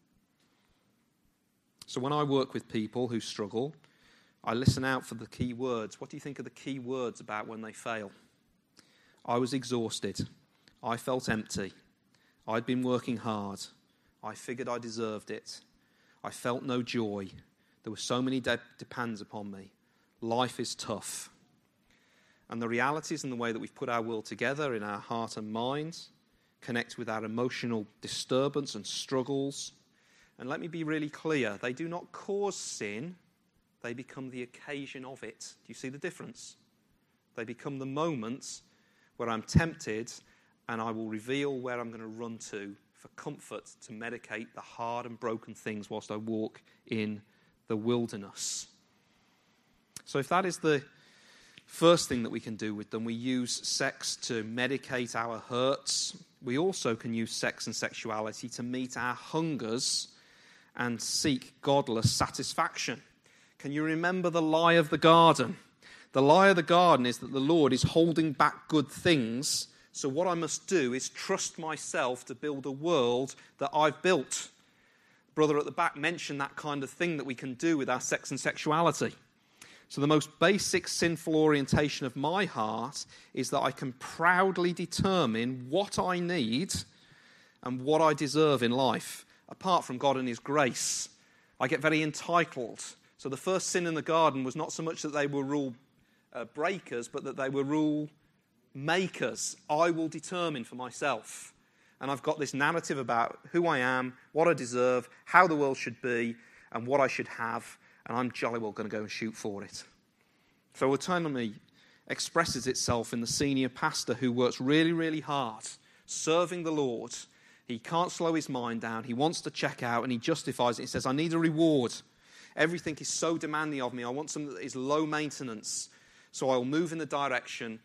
A: So when I work with people who struggle, I listen out for the key words. What do you think are the key words about when they fail? I was exhausted. I felt empty. I'd been working hard. I figured I deserved it. I felt no joy. There were so many demands upon me. Life is tough. And the realities and the way that we've put our world together in our heart and mind connect with our emotional disturbance and struggles. And let me be really clear, they do not cause sin, they become the occasion of it. Do you see the difference? They become the moments where I'm tempted and I will reveal where I'm going to run to for comfort to medicate the hard and broken things whilst I walk in the wilderness. So if that is the first thing that we can do with them, we use sex to medicate our hurts. We also can use sex and sexuality to meet our hungers and seek godless satisfaction. Can you remember the lie of the garden? The lie of the garden is that the Lord is holding back good things, so what I must do is trust myself to build a world that I've built. Brother at the back mentioned that kind of thing that we can do with our sex and sexuality. So the most basic sinful orientation of my heart is that I can proudly determine what I need and what I deserve in life, apart from God and his grace. I get very entitled. So the first sin in the garden was not so much that they were rule breakers, but that they were rule makers. I will determine for myself. And I've got this narrative about who I am, what I deserve, how the world should be, and what I should have, and I'm jolly well going to go and shoot for it. So autonomy expresses itself in the senior pastor who works really, really hard, serving the Lord. He can't slow his mind down. He wants to check out, and he justifies it. He says, I need a reward. Everything is so demanding of me. I want something that is low maintenance. So I'll move in the direction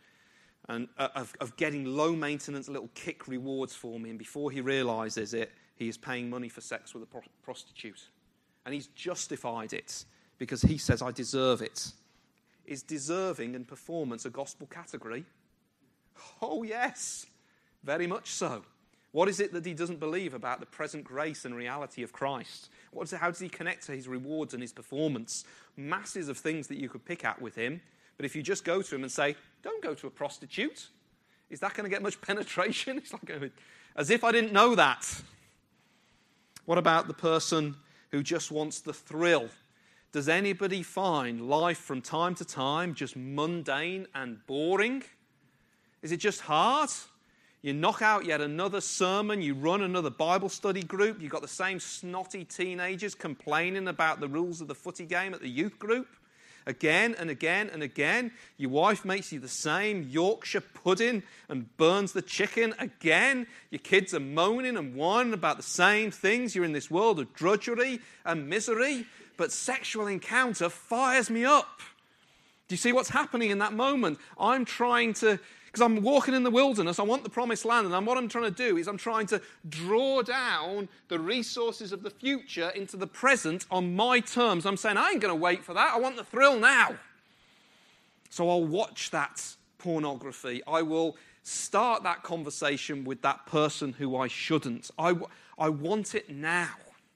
A: of getting low maintenance little kick rewards for me. And before he realizes it, he is paying money for sex with a prostitute. And he's justified it because he says, I deserve it. Is deserving and performance a gospel category? Oh, yes, very much so. What is it that he doesn't believe about the present grace and reality of Christ? How does he connect to his rewards and his performance? Masses of things that you could pick at with him. But if you just go to him and say, don't go to a prostitute, is that going to get much penetration? It's like, as if I didn't know that. What about the person who just wants the thrill? Does anybody find life from time to time just mundane and boring? Is it just hard? You knock out yet another sermon, you run another Bible study group, you've got the same snotty teenagers complaining about the rules of the footy game at the youth group. Again and again and again, your wife makes you the same Yorkshire pudding and burns the chicken again. Your kids are moaning and whining about the same things. You're in this world of drudgery and misery, but sexual encounter fires me up. Do you see what's happening in that moment? I'm trying to, because I'm walking in the wilderness, I want the promised land, and what I'm trying to do is I'm trying to draw down the resources of the future into the present on my terms. I'm saying, I ain't going to wait for that. I want the thrill now. So I'll watch that pornography. I will start that conversation with that person who I shouldn't. I want it now.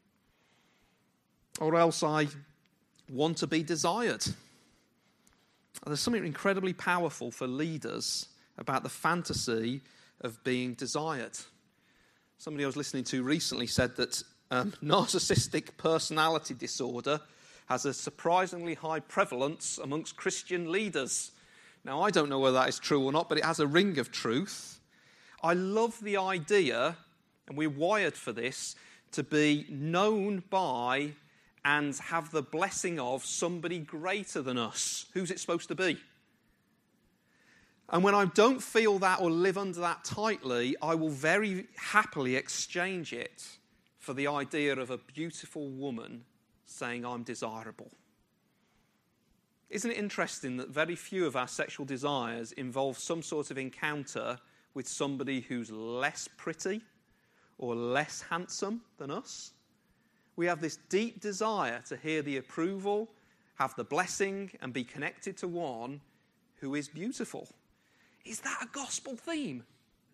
A: Or else I want to be desired. There's something incredibly powerful for leaders about the fantasy of being desired. Somebody I was listening to recently said that narcissistic personality disorder has a surprisingly high prevalence amongst Christian leaders. Now, I don't know whether that is true or not, but it has a ring of truth. I love the idea, and we're wired for this, to be known by and have the blessing of somebody greater than us. Who's it supposed to be? And when I don't feel that or live under that tightly, I will very happily exchange it for the idea of a beautiful woman saying, I'm desirable. Isn't it interesting that very few of our sexual desires involve some sort of encounter with somebody who's less pretty or less handsome than us. We have this deep desire to hear the approval, have the blessing, and be connected to one who is beautiful. Is that a gospel theme?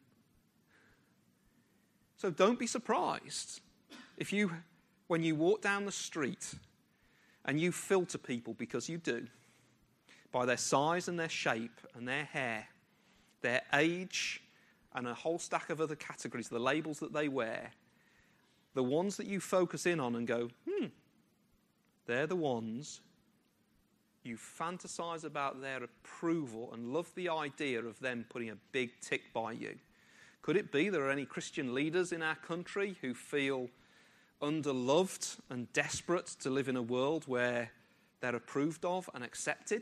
A: So don't be surprised if when you walk down the street and you filter people, because you do, by their size and their shape and their hair, their age, and a whole stack of other categories, the labels that they wear, the ones that you focus in on and go, they're the ones you fantasize about their approval and love the idea of them putting a big tick by you. Could it be there are any Christian leaders in our country who feel underloved and desperate to live in a world where they're approved of and accepted?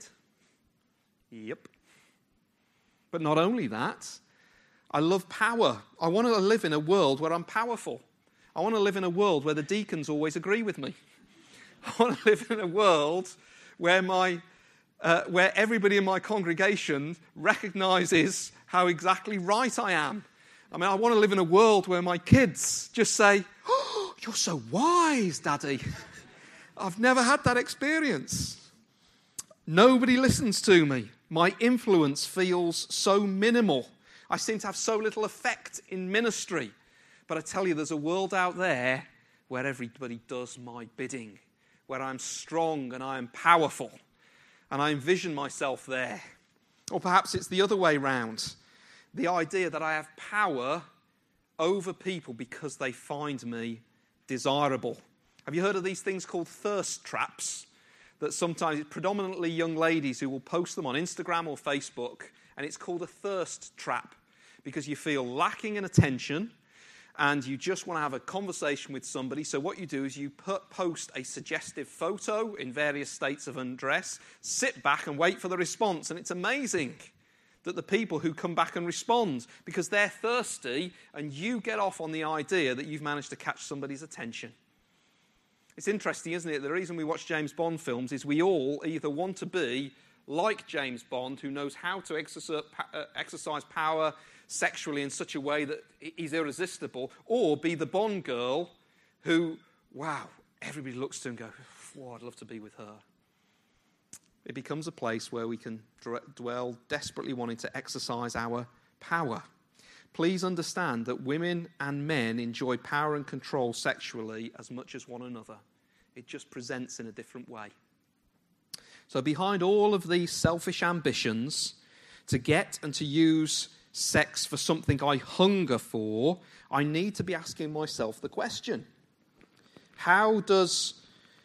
A: Yep. But not only that, I love power. I want to live in a world where I'm powerful. I want to live in a world where the deacons always agree with me. I want to live in a world where where everybody in my congregation recognizes how exactly right I am. I mean, I want to live in a world where my kids just say, "Oh, you're so wise, Daddy." I've never had that experience. Nobody listens to me. My influence feels so minimal. I seem to have so little effect in ministry. But I tell you, there's a world out there where everybody does my bidding, where I'm strong and I am powerful, and I envision myself there. Or perhaps it's the other way round. The idea that I have power over people because they find me desirable. Have you heard of these things called thirst traps? That sometimes it's predominantly young ladies who will post them on Instagram or Facebook, and it's called a thirst trap because you feel lacking in attention and you just want to have a conversation with somebody. So what you do is you post a suggestive photo in various states of undress, sit back and wait for the response. And it's amazing that the people who come back and respond, because they're thirsty and you get off on the idea that you've managed to catch somebody's attention. It's interesting, isn't it? The reason we watch James Bond films is we all either want to be like James Bond, who knows how to exercise power sexually in such a way that he's irresistible, or be the Bond girl who, wow, everybody looks to and goes, "Oh, I'd love to be with her." It becomes a place where we can dwell desperately wanting to exercise our power. Please understand that women and men enjoy power and control sexually as much as one another. It just presents in a different way. So behind all of these selfish ambitions to get and to use sex for something I hunger for, I need to be asking myself the question, how is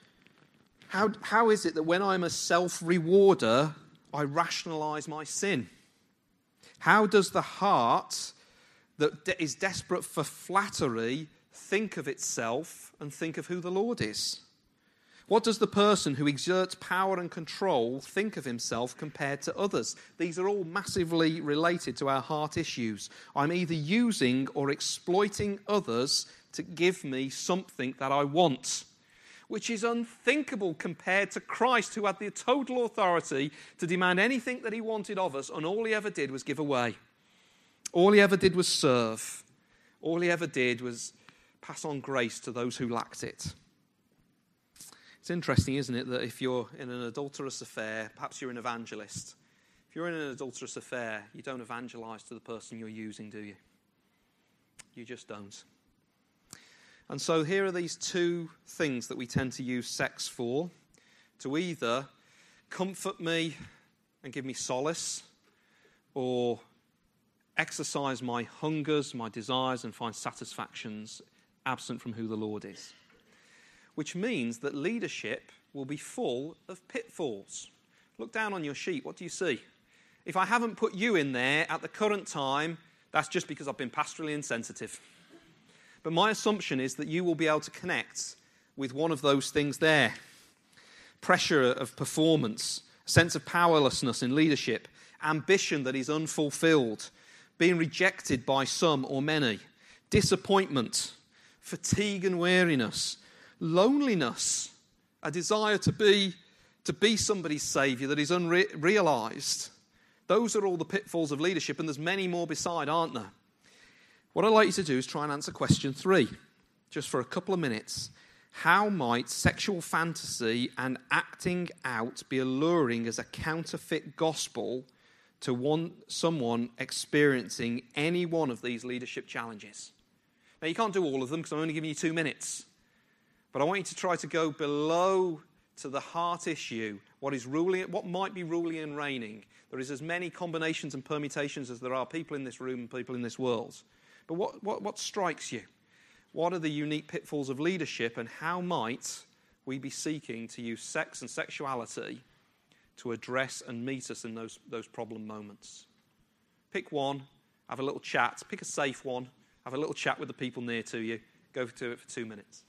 A: it that when I'm a self-rewarder, I rationalize my sin? How does the heart that is desperate for flattery think of itself and think of who the Lord is? What does the person who exerts power and control think of himself compared to others? These are all massively related to our heart issues. I'm either using or exploiting others to give me something that I want, which is unthinkable compared to Christ, who had the total authority to demand anything that he wanted of us, and all he ever did was give away. All he ever did was serve. All he ever did was pass on grace to those who lacked it. It's interesting, isn't it, that if you're in an adulterous affair, perhaps you're an evangelist. If you're in an adulterous affair, you don't evangelize to the person you're using, do you? You just don't. And so here are these two things that we tend to use sex for: to either comfort me and give me solace, or exercise my hungers, my desires, and find satisfactions absent from who the Lord is. Which means that leadership will be full of pitfalls. Look down on your sheet. What do you see? If I haven't put you in there at the current time, that's just because I've been pastorally insensitive. But my assumption is that you will be able to connect with one of those things there. Pressure of performance, sense of powerlessness in leadership, ambition that is unfulfilled, being rejected by some or many, disappointment, fatigue and weariness, loneliness, a desire to be somebody's saviour that is unrealised. Those are all the pitfalls of leadership, and there's many more beside, aren't there? What I'd like you to do is try and answer question 3, just for a couple of minutes. How might sexual fantasy and acting out be alluring as a counterfeit gospel to someone experiencing any one of these leadership challenges? Now, you can't do all of them because I'm only giving you 2 minutes. But I want you to try to go below to the heart issue, what might be ruling and reigning. There is as many combinations and permutations as there are people in this room and people in this world. But what strikes you? What are the unique pitfalls of leadership, and how might we be seeking to use sex and sexuality to address and meet us in those problem moments? Pick one, have a little chat. Pick a safe one, have a little chat with the people near to you. Go to it for 2 minutes.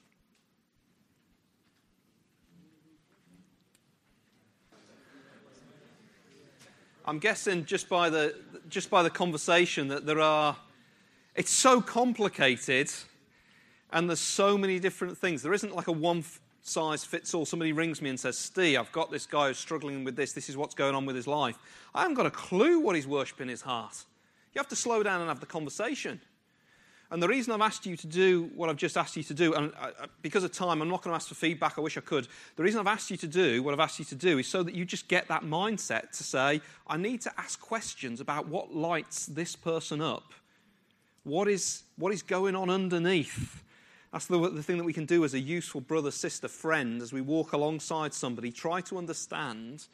A: I'm guessing just by the conversation that it's so complicated, and there's so many different things. There isn't like a one-size-fits-all. Somebody rings me and says, Steve, I've got this guy who's struggling with this. This is what's going on with his life. I haven't got a clue what he's worshipping in his heart. You have to slow down and have the conversation. And the reason I've asked you to do what I've just asked you to do, and because of time, I'm not going to ask for feedback. I wish I could. The reason I've asked you to do what I've asked you to do is so that you just get that mindset to say, I need to ask questions about what lights this person up. What is going on underneath? That's the thing that we can do as a useful brother, sister, friend, as we walk alongside somebody. Try to understand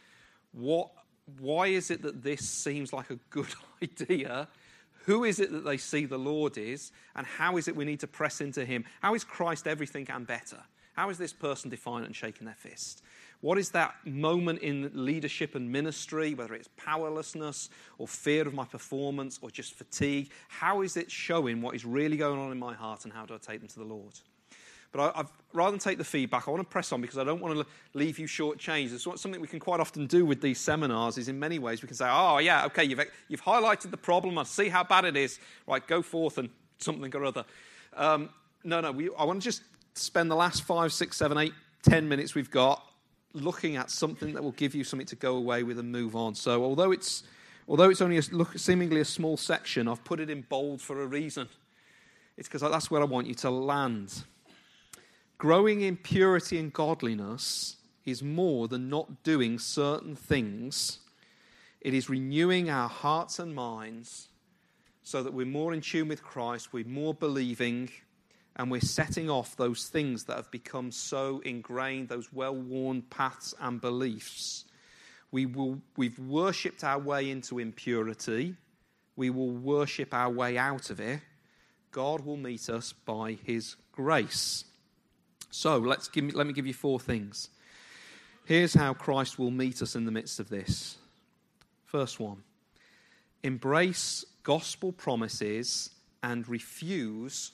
A: why is it that this seems like a good idea? Who is it that they see the Lord is? And how is it we need to press into him? How is Christ everything and better? How is this person defiant and shaking their fist? What is that moment in leadership and ministry, whether it's powerlessness or fear of my performance or just fatigue? How is it showing what is really going on in my heart, and how do I take them to the Lord? But rather than take the feedback, I want to press on because I don't want to leave you shortchanged. It's something we can quite often do with these seminars is in many ways we can say, oh, yeah, okay, you've highlighted the problem. I see how bad it is. Right, go forth and something or other. I want to just spend the last 5, 6, 7, 8, 10 minutes we've got looking at something that will give you something to go away with and move on. So although it's only seemingly a small section, I've put it in bold for a reason. It's because that's where I want you to land. Growing in purity and godliness is more than not doing certain things. It is renewing our hearts and minds so that we're more in tune with Christ, we're more believing, and we're setting off those things that have become so ingrained, those well-worn paths and beliefs. We've worshipped our way into impurity. We will worship our way out of it. God will meet us by his grace. So let me give you 4 things. Here's how Christ will meet us in the midst of this. First one, embrace gospel promises and refuse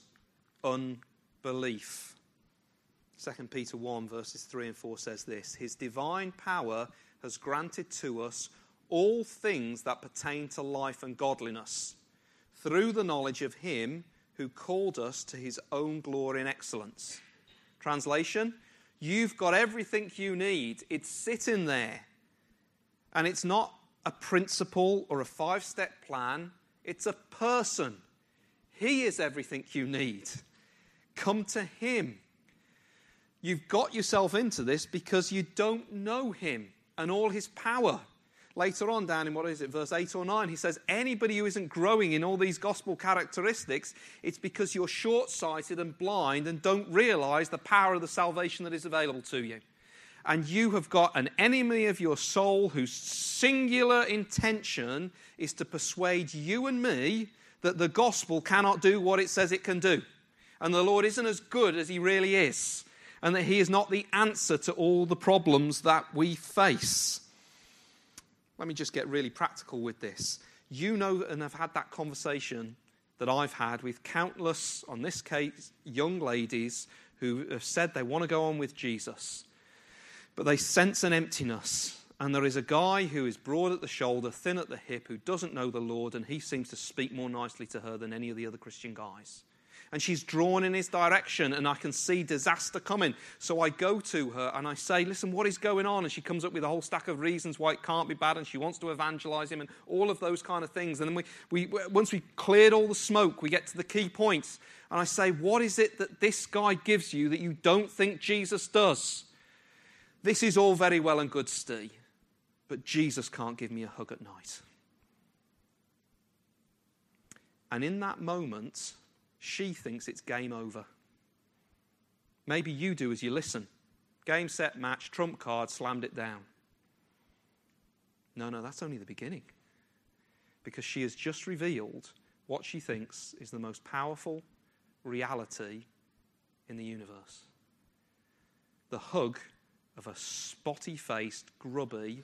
A: unbelief. 2 Peter 1 verses 3 and 4 says this: his divine power has granted to us all things that pertain to life and godliness through the knowledge of him who called us to his own glory and excellence. Translation, you've got everything you need. It's sitting there. And it's not a principle or a 5-step plan. It's a person. He is everything you need. Come to him. You've got yourself into this because you don't know him and all his power. Later on down in, verse 8 or 9, he says, anybody who isn't growing in all these gospel characteristics, it's because you're short-sighted and blind and don't realize the power of the salvation that is available to you. And you have got an enemy of your soul whose singular intention is to persuade you and me that the gospel cannot do what it says it can do. And the Lord isn't as good as he really is. And that he is not the answer to all the problems that we face. Let me just get really practical with this. You know and have had that conversation that I've had with countless, on this case, young ladies who have said they want to go on with Jesus. But they sense an emptiness. And there is a guy who is broad at the shoulder, thin at the hip, who doesn't know the Lord, and he seems to speak more nicely to her than any of the other Christian guys. And she's drawn in his direction, and I can see disaster coming. So I go to her and I say, listen, what is going on? And she comes up with a whole stack of reasons why it can't be bad, and she wants to evangelize him and all of those kind of things. And then once we cleared all the smoke, we get to the key points. And I say, what is it that this guy gives you that you don't think Jesus does? This is all very well and good, Steve, but Jesus can't give me a hug at night. And in that moment, she thinks it's game over. Maybe you do as you listen. Game, set, match, trump card, slammed it down. No, that's only the beginning. Because she has just revealed what she thinks is the most powerful reality in the universe. The hug of a spotty-faced, grubby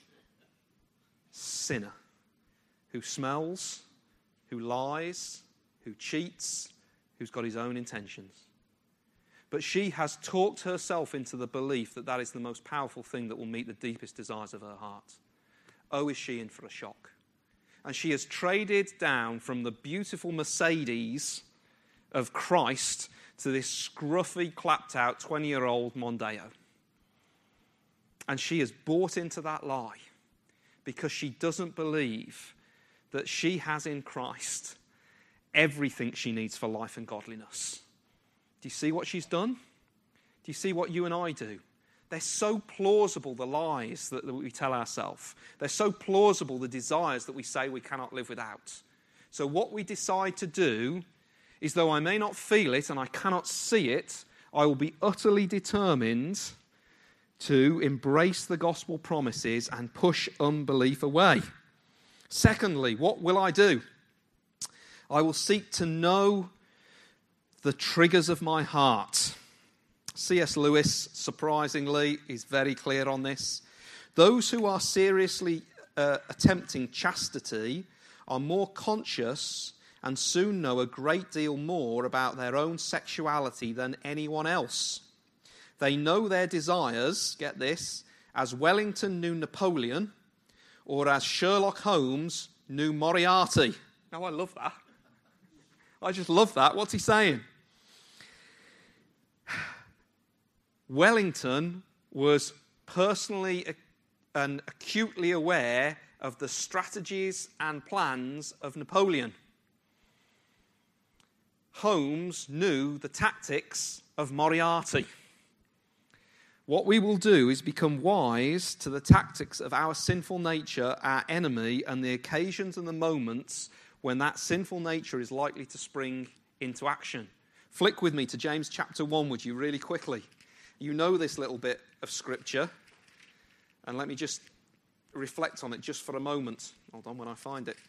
A: sinner who smells, who lies, who cheats, who's got his own intentions. But she has talked herself into the belief that that is the most powerful thing that will meet the deepest desires of her heart. Oh, is she in for a shock? And she has traded down from the beautiful Mercedes of Christ to this scruffy, clapped-out 20-year-old Mondeo. And she has bought into that lie because she doesn't believe that she has in Christ everything she needs for life and godliness. Do you see what she's done? Do you see what you and I do? They're so plausible, the lies that we tell ourselves. They're so plausible, the desires that we say we cannot live without. So what we decide to do is, though I may not feel it and I cannot see it, I will be utterly determined to embrace the gospel promises and push unbelief away. Secondly, what will I do? I will seek to know the triggers of my heart. C.S. Lewis, surprisingly, is very clear on this. Those who are seriously attempting chastity are more conscious and soon know a great deal more about their own sexuality than anyone else. They know their desires, get this, as Wellington knew Napoleon, or as Sherlock Holmes knew Moriarty. Now, I love that. I just love that. What's he saying? Wellington was personally and acutely aware of the strategies and plans of Napoleon. Holmes knew the tactics of Moriarty. What we will do is become wise to the tactics of our sinful nature, our enemy, and the occasions and the moments when that sinful nature is likely to spring into action. Flick with me to James chapter 1, would you, really quickly. You know this little bit of Scripture, and let me just reflect on it just for a moment. Hold on when I find it.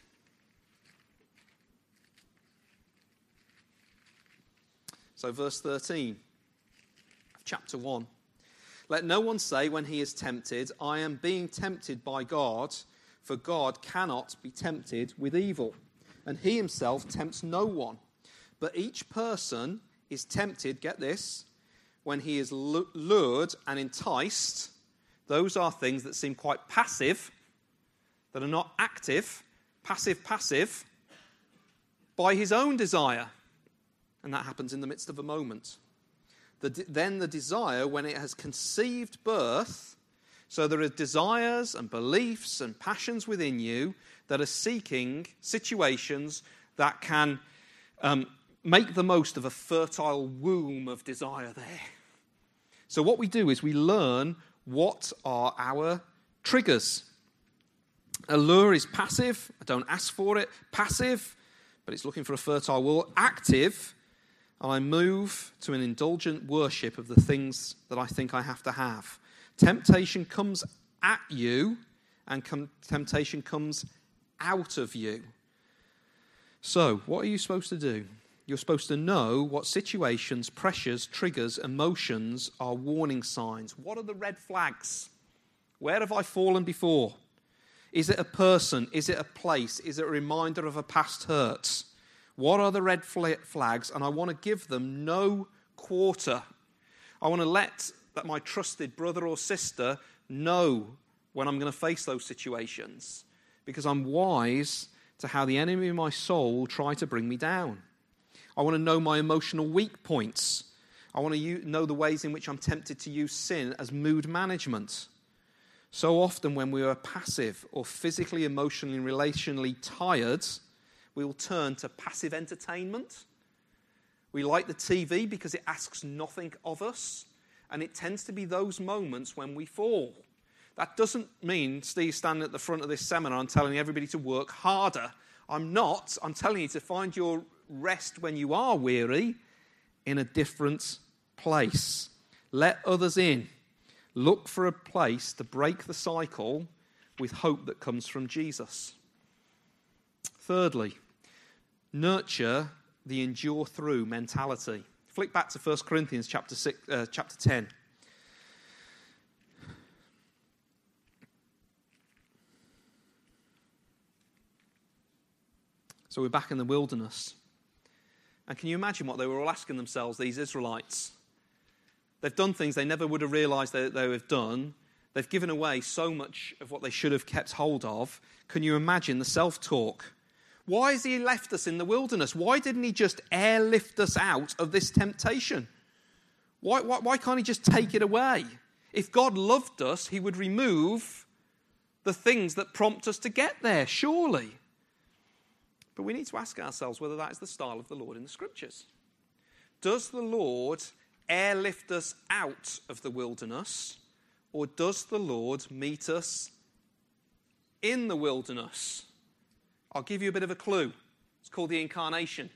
A: So verse 13 of chapter 1. Let no one say when he is tempted, I am being tempted by God, for God cannot be tempted with evil, and he himself tempts no one. But each person is tempted, get this, when he is lured and enticed. Those are things that seem quite passive, that are not active, passive, by his own desire. And that happens in the midst of a moment. Then the desire, when it has conceived birth, so there are desires and beliefs and passions within you that are seeking situations that can make the most of a fertile womb of desire there. So what we do is we learn what are our triggers. Allure is passive. I don't ask for it. Passive, but it's looking for a fertile world. Active, I move to an indulgent worship of the things that I think I have to have. Temptation comes at you, and temptation comes out of you. So, what are you supposed to do? You're supposed to know what situations, pressures, triggers, emotions are warning signs. What are the red flags? Where have I fallen before? Is it a person? Is it a place? Is it a reminder of a past hurt? What are the red flags? And I want to give them no quarter. I want to let my trusted brother or sister know when I'm going to face those situations, because I'm wise to how the enemy of my soul will try to bring me down. I want to know my emotional weak points. I want to know the ways in which I'm tempted to use sin as mood management. So often when we are passive or physically, emotionally, and relationally tired, we will turn to passive entertainment. We like the TV because it asks nothing of us, and it tends to be those moments when we fall. That doesn't mean Steve standing at the front of this seminar and telling everybody to work harder. I'm not. I'm telling you to find your rest when you are weary in a different place. Let others in. Look for a place to break the cycle with hope that comes from Jesus. Thirdly, nurture the endure through mentality. Flick back to 1 Corinthians chapter 10. So we're back in the wilderness. And can you imagine what they were all asking themselves, these Israelites? They've done things they never would have realized they have done. They've given away so much of what they should have kept hold of. Can you imagine the self-talk? Why has he left us in the wilderness? Why didn't he just airlift us out of this temptation? Why can't he just take it away? If God loved us, he would remove the things that prompt us to get there, surely. But we need to ask ourselves whether that is the style of the Lord in the Scriptures. Does the Lord airlift us out of the wilderness, or does the Lord meet us in the wilderness? I'll give you a bit of a clue. It's called the incarnation.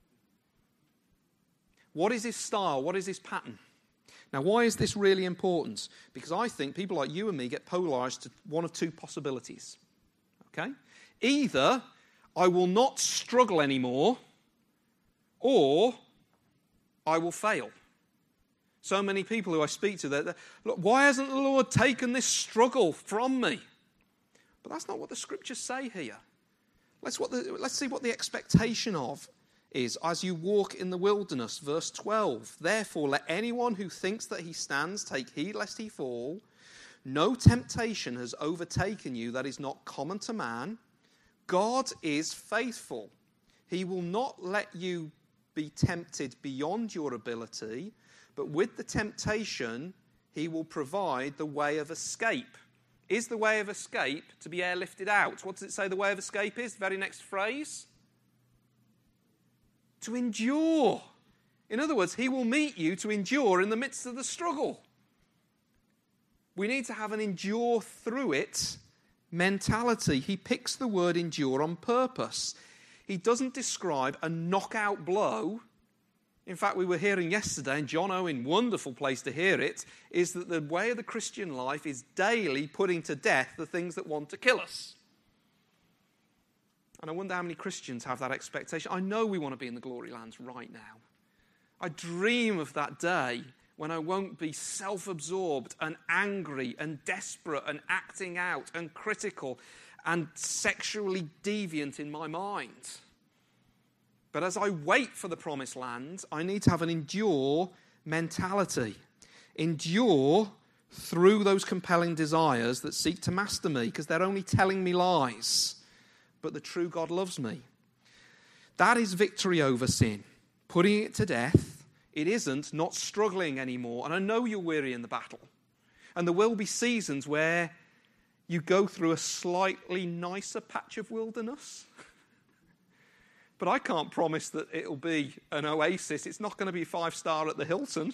A: What is his style? What is his pattern? Now, why is this really important? Because I think people like you and me get polarized to one of two possibilities. Okay? Either I will not struggle anymore, or I will fail. So many people who I speak to, they're, look, why hasn't the Lord taken this struggle from me? But that's not what the Scriptures say here. Let's see what the expectation of is as you walk in the wilderness. Verse 12. Therefore, let anyone who thinks that he stands take heed lest he fall. No temptation has overtaken you that is not common to man. God is faithful. He will not let you be tempted beyond your ability, but with the temptation, he will provide the way of escape. Is the way of escape to be airlifted out? What does it say the way of escape is? The very next phrase. To endure. In other words, he will meet you to endure in the midst of the struggle. We need to have an endure through it mentality. He picks the word endure on purpose. He doesn't describe a knockout blow. In fact, we were hearing yesterday, and John Owen, wonderful place to hear it, is that the way of the Christian life is daily putting to death the things that want to kill us. And I wonder how many Christians have that expectation. I know we want to be in the glory lands right now. I dream of that day when I won't be self-absorbed and angry and desperate and acting out and critical and sexually deviant in my mind. But as I wait for the promised land, I need to have an endure mentality. Endure through those compelling desires that seek to master me, because they're only telling me lies. But the true God loves me. That is victory over sin. Putting it to death. It isn't not struggling anymore. And I know you're weary in the battle. And there will be seasons where you go through a slightly nicer patch of wilderness. But I can't promise that it'll be an oasis. It's not going to be 5-star at the Hilton.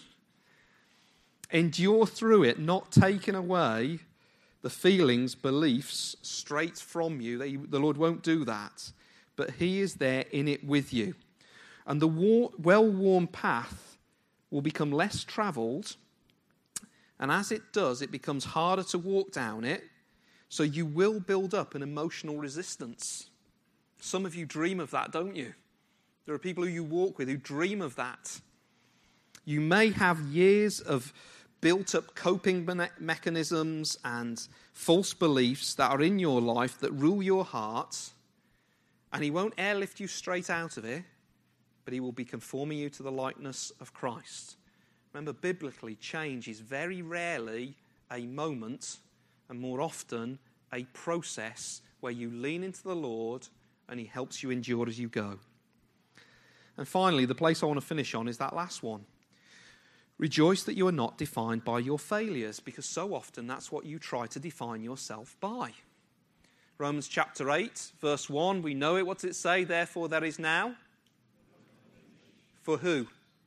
A: Endure through it, not taking away the feelings, beliefs straight from you. The Lord won't do that. But he is there in it with you. And the well-worn path will become less travelled. And as it does, it becomes harder to walk down it. So you will build up an emotional resistance. Some of you dream of that, don't you? There are people who you walk with who dream of that. You may have years of built-up coping mechanisms and false beliefs that are in your life that rule your heart, and he won't airlift you straight out of it, but he will be conforming you to the likeness of Christ. Remember, biblically, change is very rarely a moment, and more often a process where you lean into the Lord and he helps you endure as you go. And finally, the place I want to finish on is that last one. Rejoice that you are not defined by your failures, because so often that's what you try to define yourself by. Romans chapter 8, verse 1, we know it. What does it say? Therefore there is now. For who?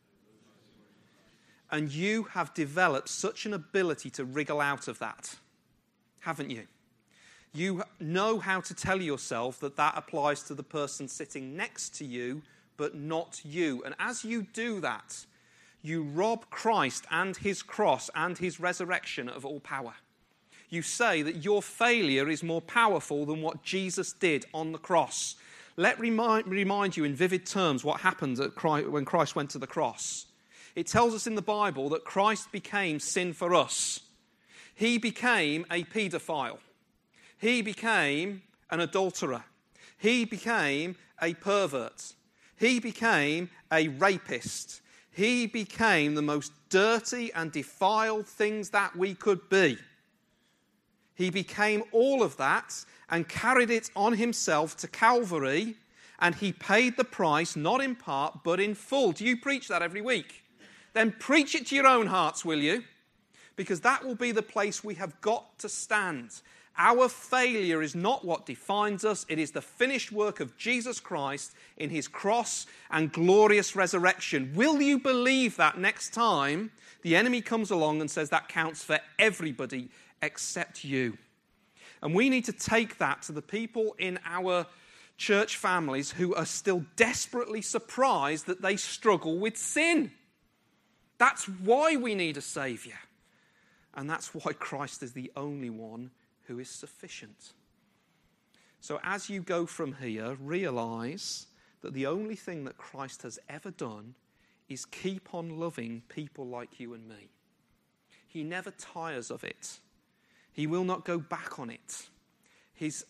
A: And you have developed such an ability to wriggle out of that, haven't you? You know how to tell yourself that that applies to the person sitting next to you, but not you. And as you do that, you rob Christ and his cross and his resurrection of all power. You say that your failure is more powerful than what Jesus did on the cross. Let me remind you in vivid terms what happened when Christ went to the cross. It tells us in the Bible that Christ became sin for us. He became a paedophile. He became an adulterer. He became a pervert. He became a rapist. He became the most dirty and defiled things that we could be. He became all of that and carried it on himself to Calvary, and he paid the price, not in part, but in full. Do you preach that every week? Then preach it to your own hearts, will you? Because that will be the place we have got to stand. Our failure is not what defines us. It is the finished work of Jesus Christ in his cross and glorious resurrection. Will you believe that next time the enemy comes along and says that counts for everybody except you? And we need to take that to the people in our church families who are still desperately surprised that they struggle with sin. That's why we need a Saviour. And that's why Christ is the only one who is sufficient. So as you go from here, realise that the only thing that Christ has ever done is keep on loving people like you and me. He never tires of it. He will not go back on it. He's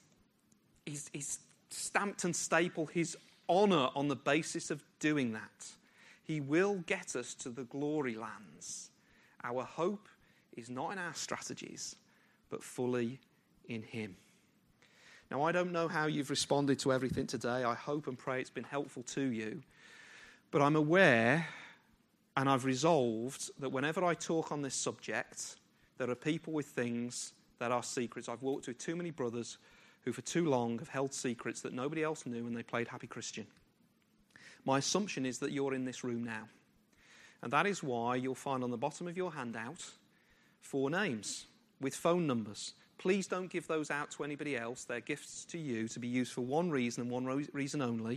A: stamped and stapled his honour on the basis of doing that. He will get us to the glory lands. Our hope is not in our strategies, but fully in him. Now, I don't know how you've responded to everything today. I hope and pray it's been helpful to you. But I'm aware and I've resolved that whenever I talk on this subject, there are people with things that are secrets. I've walked with too many brothers who for too long have held secrets that nobody else knew and they played happy Christian. My assumption is that you're in this room now. And that is why you'll find on the bottom of your handout 4 names with phone numbers. Please don't give those out to anybody else. They're gifts to you to be used for one reason and one reason only.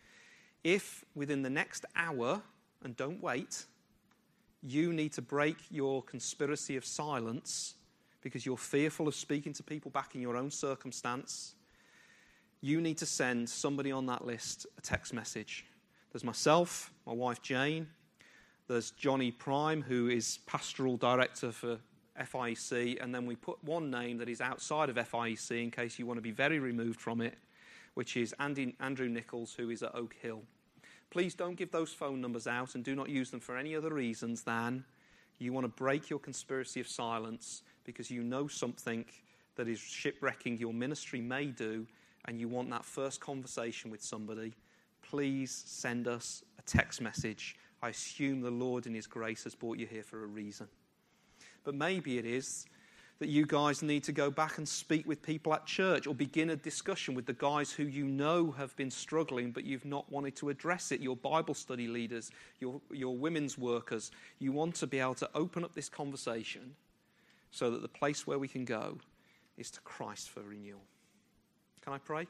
A: If within the next hour, and don't wait, you need to break your conspiracy of silence because you're fearful of speaking to people back in your own circumstance, you need to send somebody on that list a text message. There's myself, my wife Jane, there's Johnny Prime, who is pastoral director for FIEC, and then we put one name that is outside of FIEC in case you want to be very removed from it, which is Andrew Nichols, who is at Oak Hill. Please don't give those phone numbers out and do not use them for any other reasons than you want to break your conspiracy of silence because you know something that is shipwrecking your ministry may do, and you want that first conversation with somebody. Please send us a text message. I assume the Lord in his grace has brought you here for a reason. But maybe it is that you guys need to go back and speak with people at church or begin a discussion with the guys who you know have been struggling but you've not wanted to address it, your Bible study leaders, your women's workers. You want to be able to open up this conversation so that the place where we can go is to Christ for renewal. Can I pray?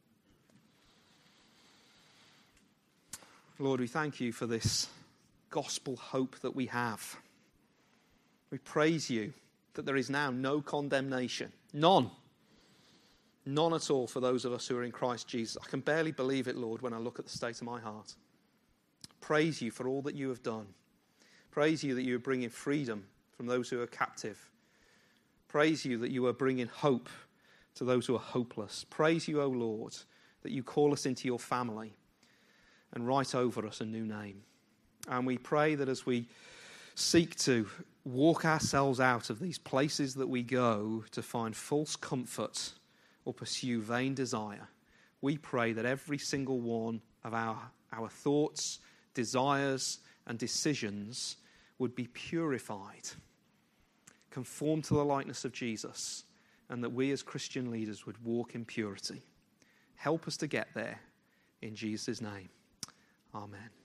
A: Lord, we thank you for this gospel hope that we have. We praise you that there is now no condemnation. None. None at all for those of us who are in Christ Jesus. I can barely believe it, Lord, when I look at the state of my heart. Praise you for all that you have done. Praise you that you are bringing freedom from those who are captive. Praise you that you are bringing hope to those who are hopeless. Praise you, O Lord, that you call us into your family and write over us a new name. And we pray that as we seek to walk ourselves out of these places that we go to find false comfort or pursue vain desire, we pray that every single one of our our thoughts, desires, and decisions would be purified, conformed to the likeness of Jesus, and that we as Christian leaders would walk in purity. Help us to get there in Jesus' name. Amen.